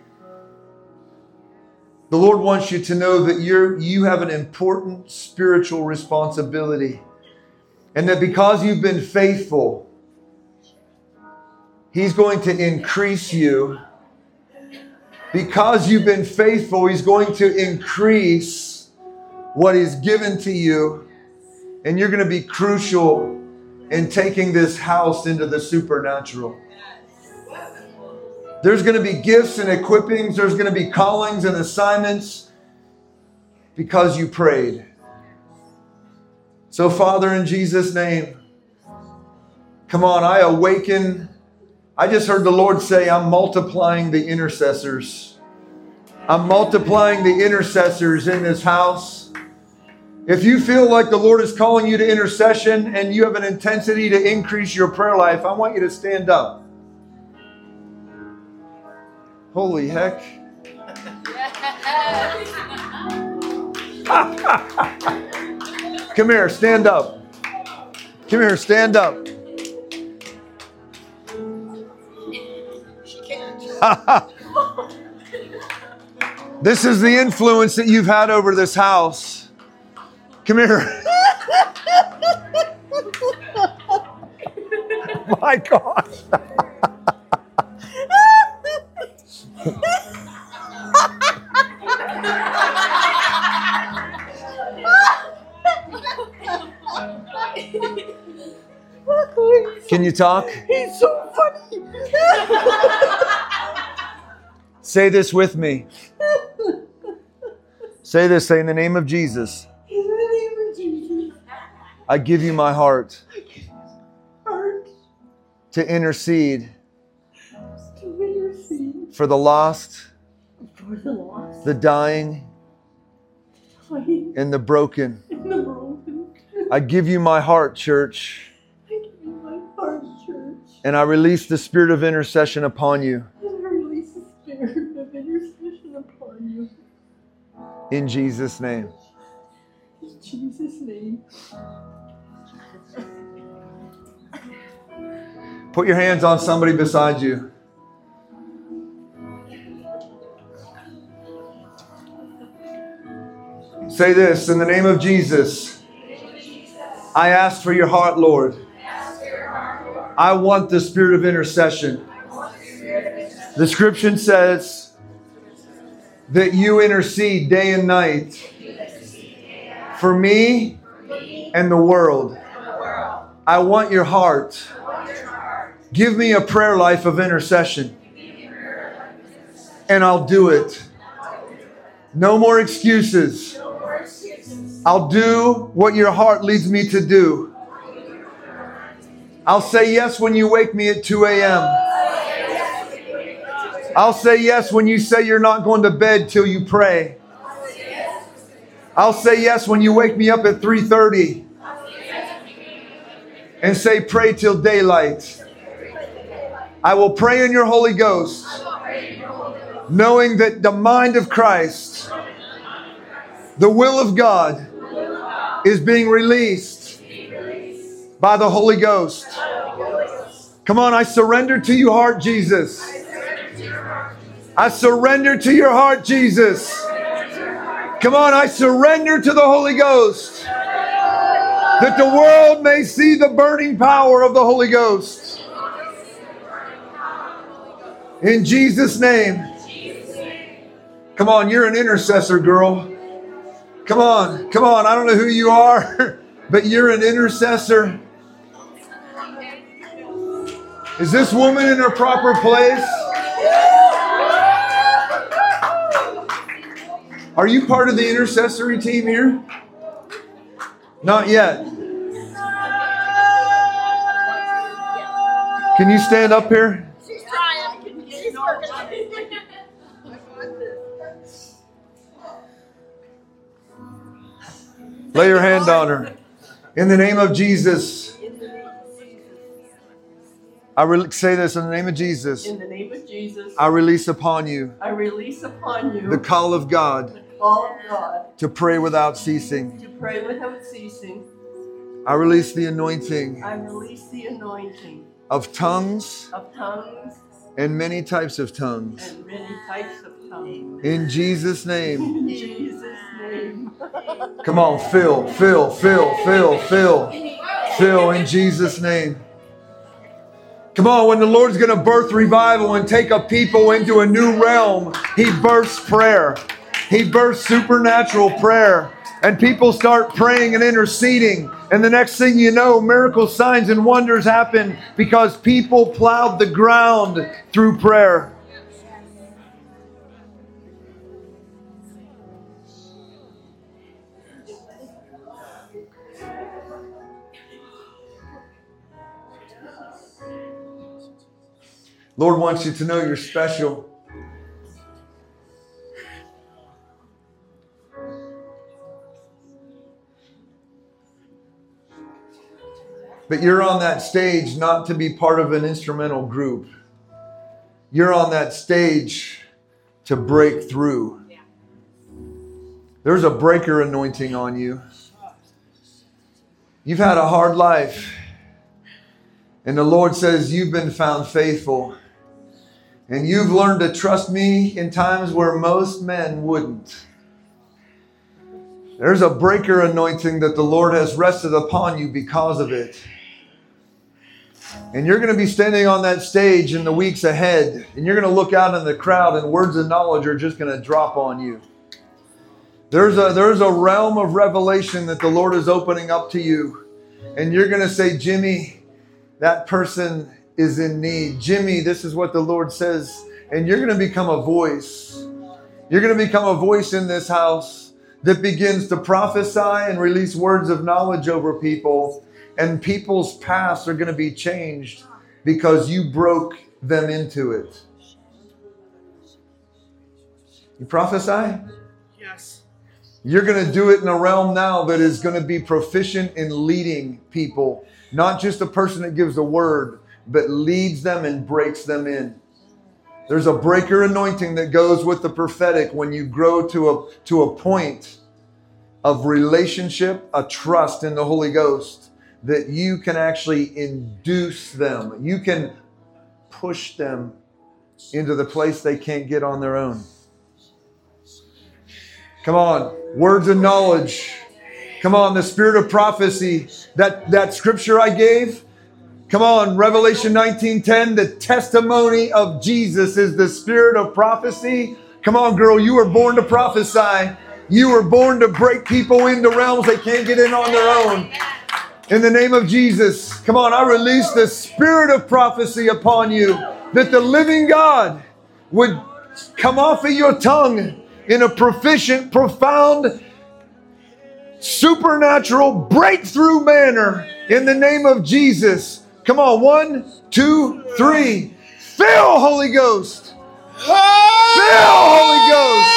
Speaker 2: The Lord wants you to know that you're, you have an important spiritual responsibility. And that because you've been faithful, He's going to increase you. Because you've been faithful, He's going to increase what He's given to you. And you're going to be crucial in taking this house into the supernatural. There's going to be gifts and equippings. There's going to be callings and assignments because you prayed. So, Father, in Jesus' name, come on, I awaken. I just heard the Lord say, I'm multiplying the intercessors. I'm multiplying the intercessors in this house. If you feel like the Lord is calling you to intercession and you have an intensity to increase your prayer life, I want you to stand up. Holy heck. Come here, stand up. Come here, stand up. This is the influence that you've had over this house. Come here. My gosh. Can you talk?
Speaker 1: He's so funny.
Speaker 2: Say this with me. Say this, say in the name of Jesus.
Speaker 1: In the name of Jesus.
Speaker 2: I give you my heart.
Speaker 1: Heart.
Speaker 2: To intercede.
Speaker 1: To intercede.
Speaker 2: For the lost.
Speaker 1: For the lost.
Speaker 2: The dying.
Speaker 1: Dying.
Speaker 2: And the broken.
Speaker 1: And the broken.
Speaker 2: I give you my heart, church.
Speaker 1: I give you my heart, church.
Speaker 2: And I release the spirit of intercession upon you.
Speaker 1: And I release the spirit of intercession upon you.
Speaker 2: In Jesus' name.
Speaker 1: In Jesus' name.
Speaker 2: Put your hands on somebody beside you. Say this, in the name of Jesus. I ask for your heart, Lord. I want the spirit of intercession. The scripture says that you intercede day and night for me and the world. I want your heart. Give me a prayer life of intercession. And I'll do it. No more excuses. I'll do what your heart leads me to do. I'll say yes when you wake me at two a.m. I'll say yes when you say you're not going to bed till you pray. I'll say yes when you wake me up at three thirty and say pray till daylight. I will pray in your Holy Ghost, knowing that the mind of Christ, the will of God, is being released by the Holy Ghost. Come on, I surrender to your heart, Jesus. I surrender to your heart, Jesus. Come on, I surrender to the Holy Ghost, that the world may see the burning power of the Holy Ghost. In Jesus' name. Come on, you're an intercessor, girl. Come on, come on. I don't know who you are, but you're an intercessor. Is this woman in her proper place? Are you part of the intercessory team here? Not yet. Can you stand up here?
Speaker 3: She's trying. She's working on it.
Speaker 2: Lay your hand on her. In the name of Jesus. I re- say this in the name of Jesus.
Speaker 5: In the name of Jesus,
Speaker 2: I release upon you
Speaker 5: I release upon you
Speaker 2: the call of God
Speaker 5: the call of God
Speaker 2: to pray without ceasing.
Speaker 5: to pray without ceasing.
Speaker 2: I release the anointing
Speaker 5: I release the anointing
Speaker 2: of tongues
Speaker 5: of tongues
Speaker 2: and many types of tongues.
Speaker 5: and many types of tongues.
Speaker 2: In Jesus' name.
Speaker 5: In Jesus' name.
Speaker 2: Come on, fill, fill, fill, fill, fill. Fill in Jesus' name. Come on, when the Lord's going to birth revival and take a people into a new realm, He births prayer. He births supernatural prayer. And people start praying and interceding. And the next thing you know, miracle signs and wonders happen because people plowed the ground through prayer. Lord wants you to know you're special. But you're on that stage not to be part of an instrumental group. You're on that stage to break through. There's a breaker anointing on you. You've had a hard life. And the Lord says you've been found faithful. And you've learned to trust me in times where most men wouldn't. There's a breaker anointing that the Lord has rested upon you because of it. And you're going to be standing on that stage in the weeks ahead. And you're going to look out in the crowd and words of knowledge are just going to drop on you. There's a, there's a realm of revelation that the Lord is opening up to you. And you're going to say, Jimmy, that person is in need. Jimmy, this is what the Lord says. And you're going to become a voice. You're going to become a voice in this house that begins to prophesy and release words of knowledge over people. And people's paths are going to be changed because you broke them into it. You prophesy?
Speaker 4: Yes.
Speaker 2: You're going to do it in a realm now that is going to be proficient in leading people. Not just a person that gives a word, but leads them and breaks them in. There's a breaker anointing that goes with the prophetic when you grow to a, to a point of relationship, a trust in the Holy Ghost, that you can actually induce them. You can push them into the place they can't get on their own. Come on, words of knowledge. Come on, the spirit of prophecy. That, that scripture I gave. Come on, Revelation nineteen ten, the testimony of Jesus is the spirit of prophecy. Come on, girl, you were born to prophesy. You were born to break people into realms they can't get in on their own. In the name of Jesus, come on, I release the spirit of prophecy upon you, that the living God would come off of your tongue in a proficient, profound, supernatural breakthrough manner in the name of Jesus. Come on, one, two, three. Fill, Holy Ghost. Fill, Holy Ghost.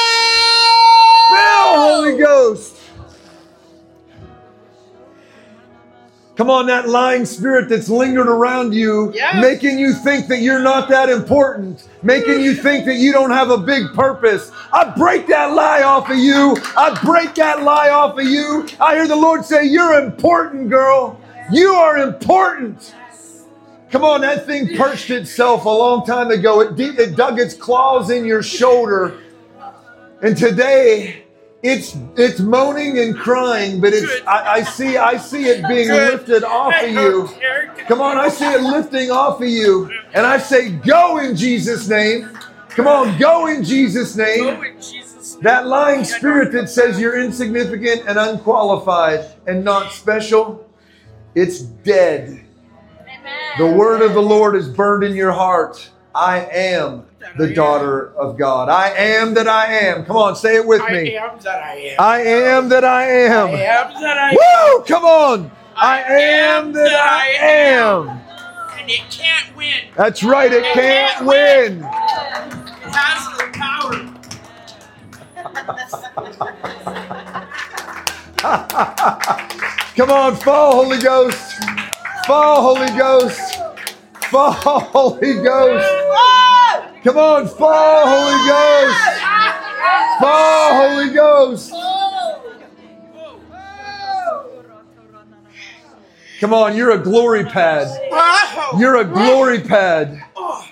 Speaker 2: Fill, Holy Ghost. Come on, that lying spirit that's lingered around you,
Speaker 4: Yes.
Speaker 2: making you think that you're not that important, making you think that you don't have a big purpose. I break that lie off of you. I break that lie off of you. I hear the Lord say, you're important, girl. You are important. Come on, that thing perched itself a long time ago. It, de- it dug its claws in your shoulder. And today, it's it's moaning and crying, but it's I, I see I see it being lifted off of you. Come on, I see it lifting off of you. And I say, go in Jesus' name. Come on, go in Jesus' name. That lying spirit that says you're insignificant and unqualified and not special, it's dead. The word of the Lord is burned in your heart. I am the daughter of God. I am that I am. Come on, say it with me.
Speaker 6: I am that I am.
Speaker 2: I am that I am.
Speaker 6: I am that I am.
Speaker 2: Woo! Come on. I am that I am.
Speaker 6: And it can't win.
Speaker 2: That's right. It can't win.
Speaker 6: It has the power.
Speaker 2: Come on, fall, Holy Ghost. Fall, Holy Ghost. Fall, Holy Ghost. Come on, fall, Holy Ghost. Fall, Holy Ghost. Come on, you're a glory pad. You're a glory pad.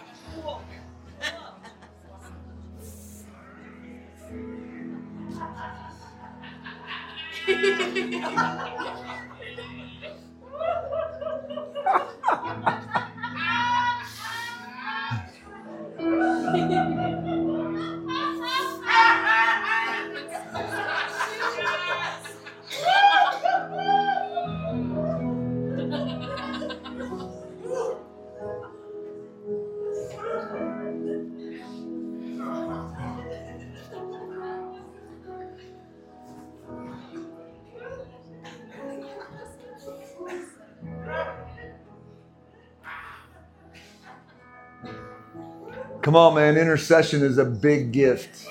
Speaker 2: Come on, man. Intercession is a big gift.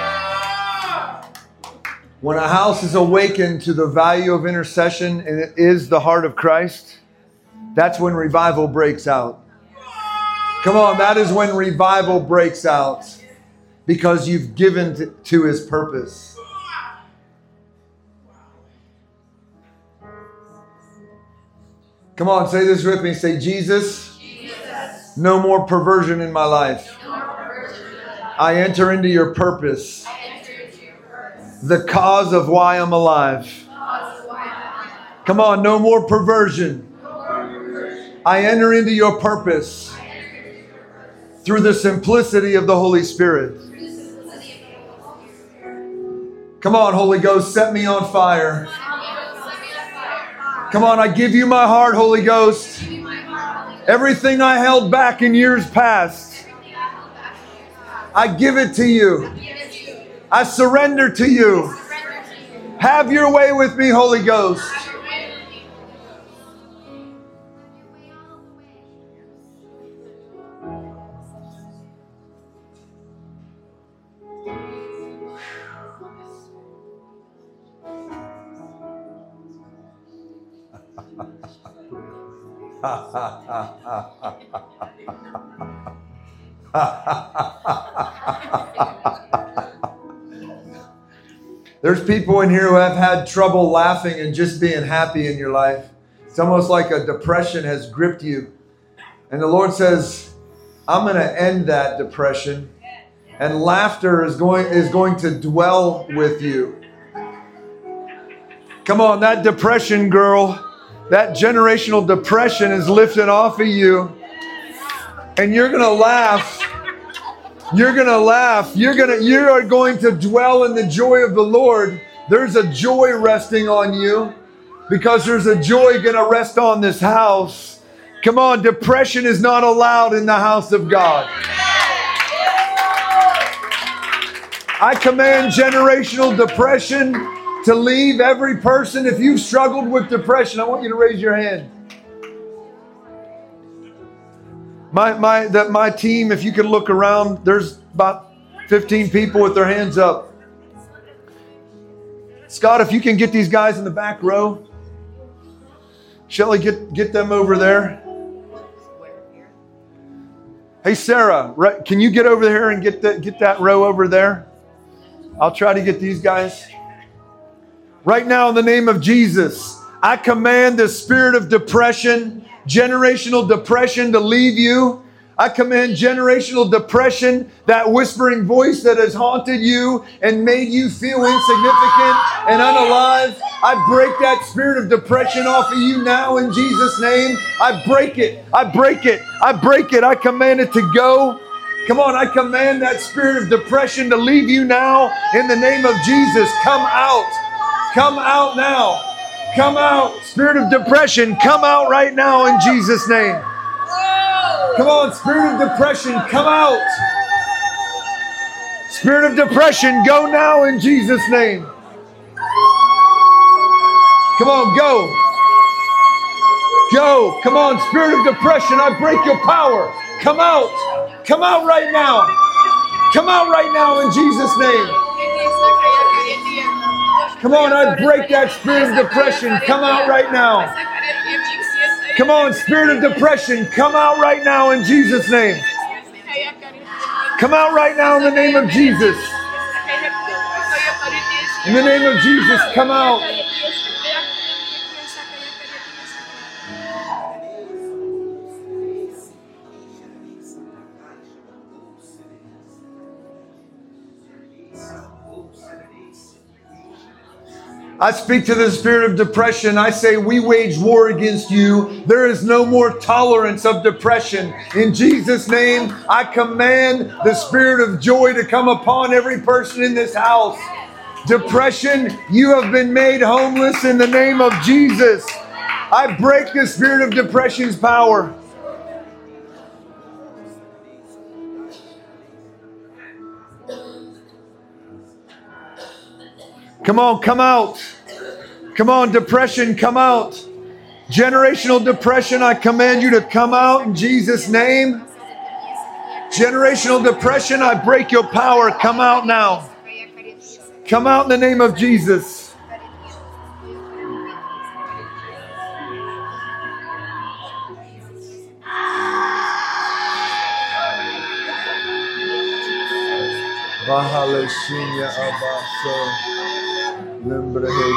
Speaker 2: When a house is awakened to the value of intercession and it is the heart of Christ, that's when revival breaks out. Come on, that is when revival breaks out because you've given to, to His purpose. Come on, say this with me. Say, Jesus, Jesus. No more perversion in my life. I enter into your purpose. The cause of why I'm alive. Come on, no more perversion. I enter into your purpose through the simplicity of the Holy Spirit. Come on, Holy Ghost, set me on fire. Come on, I give you my heart, Holy Ghost. Everything I held back in years past, I give it to you. I surrender to you. Have your way with me, Holy Ghost. There's people in here who have had trouble laughing and just being happy in your life. It's almost like a depression has gripped you. And the Lord says, I'm going to end that depression. And laughter is going, is going to dwell with you. Come on, that depression, girl. That generational depression is lifted off of you. And you're going to laugh. You're going to laugh. You're going to, you are going to dwell in the joy of the Lord. There's a joy resting on you because there's a joy going to rest on this house. Come on, depression is not allowed in the house of God. I command generational depression to leave every person. If you've struggled with depression, I want you to raise your hand. My my the, my team, if you can look around, there's about fifteen people with their hands up. Scott, if you can get these guys in the back row. Shelly, get, get them over there. Hey, Sarah, right, can you get over here and get that, get that row over there? I'll try to get these guys. Right now, in the name of Jesus, I command the spirit of depression, generational depression to leave you. I command generational depression, that whispering voice that has haunted you and made you feel insignificant and unalive. I break that spirit of depression off of you now in Jesus' name. I break it. I break it. I break it. I command it to go. Come on, I command that spirit of depression to leave you now in the name of Jesus. Come out. Come out now. Come out. Spirit of depression, come out right now in Jesus' name. Come on, spirit of depression, come out. Spirit of depression, go now in Jesus' name. Come on, go. Go. Come on, spirit of depression, I break your power. Come out. Come out right now. Come out right now in Jesus' name. Come on, I break that spirit of depression. Come out right now. Come on, spirit of depression, come out right now in Jesus' name. Come out right now in the name of Jesus. In the name of Jesus, come out. I speak to the spirit of depression. I say, we wage war against you. There is no more tolerance of depression. In Jesus' name, I command the spirit of joy to come upon every person in this house. Depression, you have been made homeless in the name of Jesus. I break the spirit of depression's power. Come on, come out. Come on, depression, come out. Generational depression, I command you to come out in Jesus' name. Generational depression, I break your power. Come out now. Come out in the name of Jesus. Bahaleshinya abaso. Limbrehe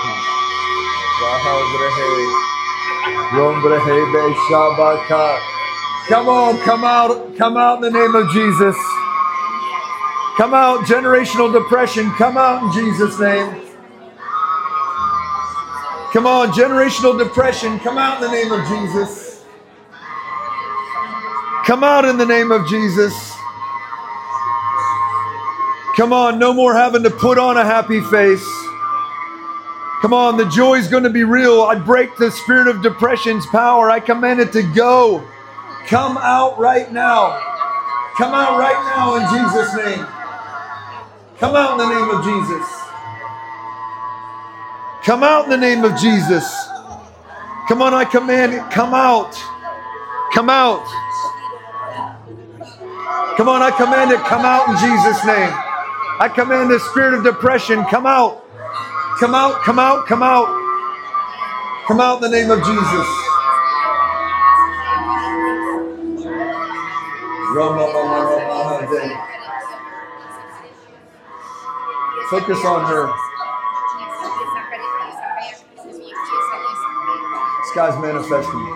Speaker 2: Rombrehe Shabaka. Come on, come out, come out in the name of Jesus. Come out, generational depression, come out in Jesus' name. Come on, generational depression, come out in the name of Jesus. Come out in the name of Jesus. Come on, no more having to put on a happy face. Come on, the joy is going to be real. I break the spirit of depression's power. I command it to go. Come out right now. Come out right now in Jesus' name. Come out in the name of Jesus. Come out in the name of Jesus. Come on, I command it. Come out. Come out. Come on, I command it. Come out in Jesus' name. I command the spirit of depression. Come out. Come out, come out, come out. Come out in the name of Jesus. Focus on her. This guy's manifesting.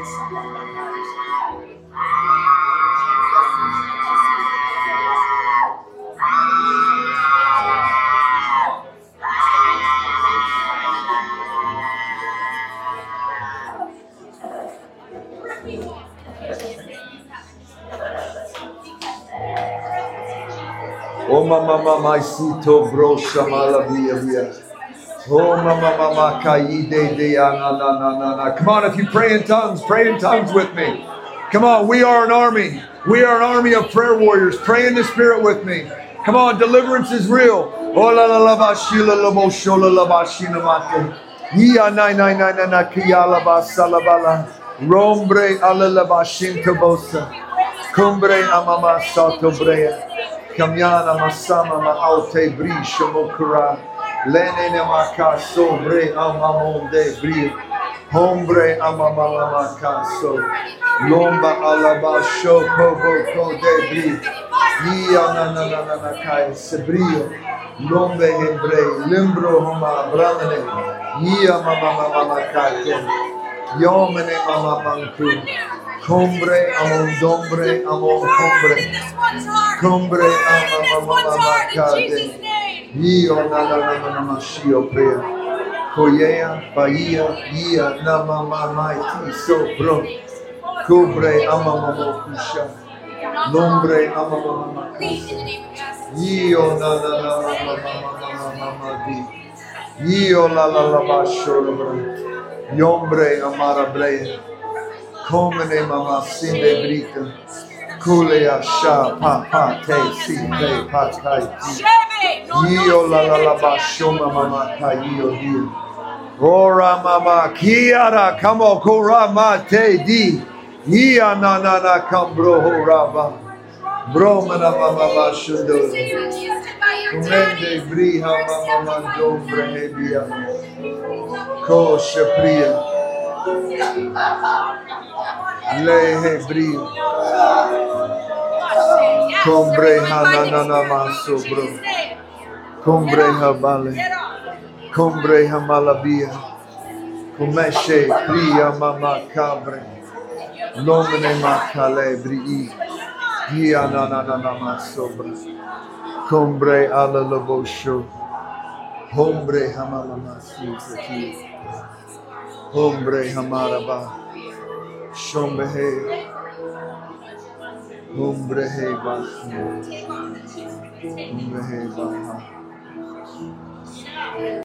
Speaker 2: Oh mama mama sito bro shamala via via. Oh mama mama kaide de na na na na na. Come on, if you pray in tongues, pray in tongues with me. Come on, we are an army. We are an army of prayer warriors. Pray in the Spirit with me. Come on, deliverance is real. Oh la la la ba shila la mo shola la ba shina mate. Ya na na na na na kiyala ba salabala. Rombre ala la ba shinto bosa. Cumbre amama sato brea. Kamyana masama ma'aute brisha mokura. Lene ne maka sobre amamonde brio. Hombre amamama caso. Lomba alaba shoko boko debri. Ia na na na na na kai sebrio. Lombe hebre. Limbro homa bramene. Ia mama mama kai. Yomene mama manku. Combre amon dombre amon combre. Combre amama mama kai. Io na na na na na shio prea. Koyea Bahia Ia Nama Mamai Sobro Cobre Amamamo Kusha Nombre Amamama Io na na na na na mama di Io la la la basho Yombre Amara Bre Comene Mama Sinde Brita Kulea Sha Pa Pa Te Si Te Pa Tai Io la la la basho Mama Kaio Dio Ora mama kiara kamo kora mate di ia na na na kambro horaba bro mana mama bashundo kumende briha mama mando brehebia ko shapria lehe brio kombre hana na na maso bro kombre habale Combre hamalabia, comesce pria mama cabre, nomine macale brii, dia na na na na ma sobra, combre alla lobosho, hombre hamalama siki, hombre hamaraba, shombehe, hombre he basu, hombre he baha.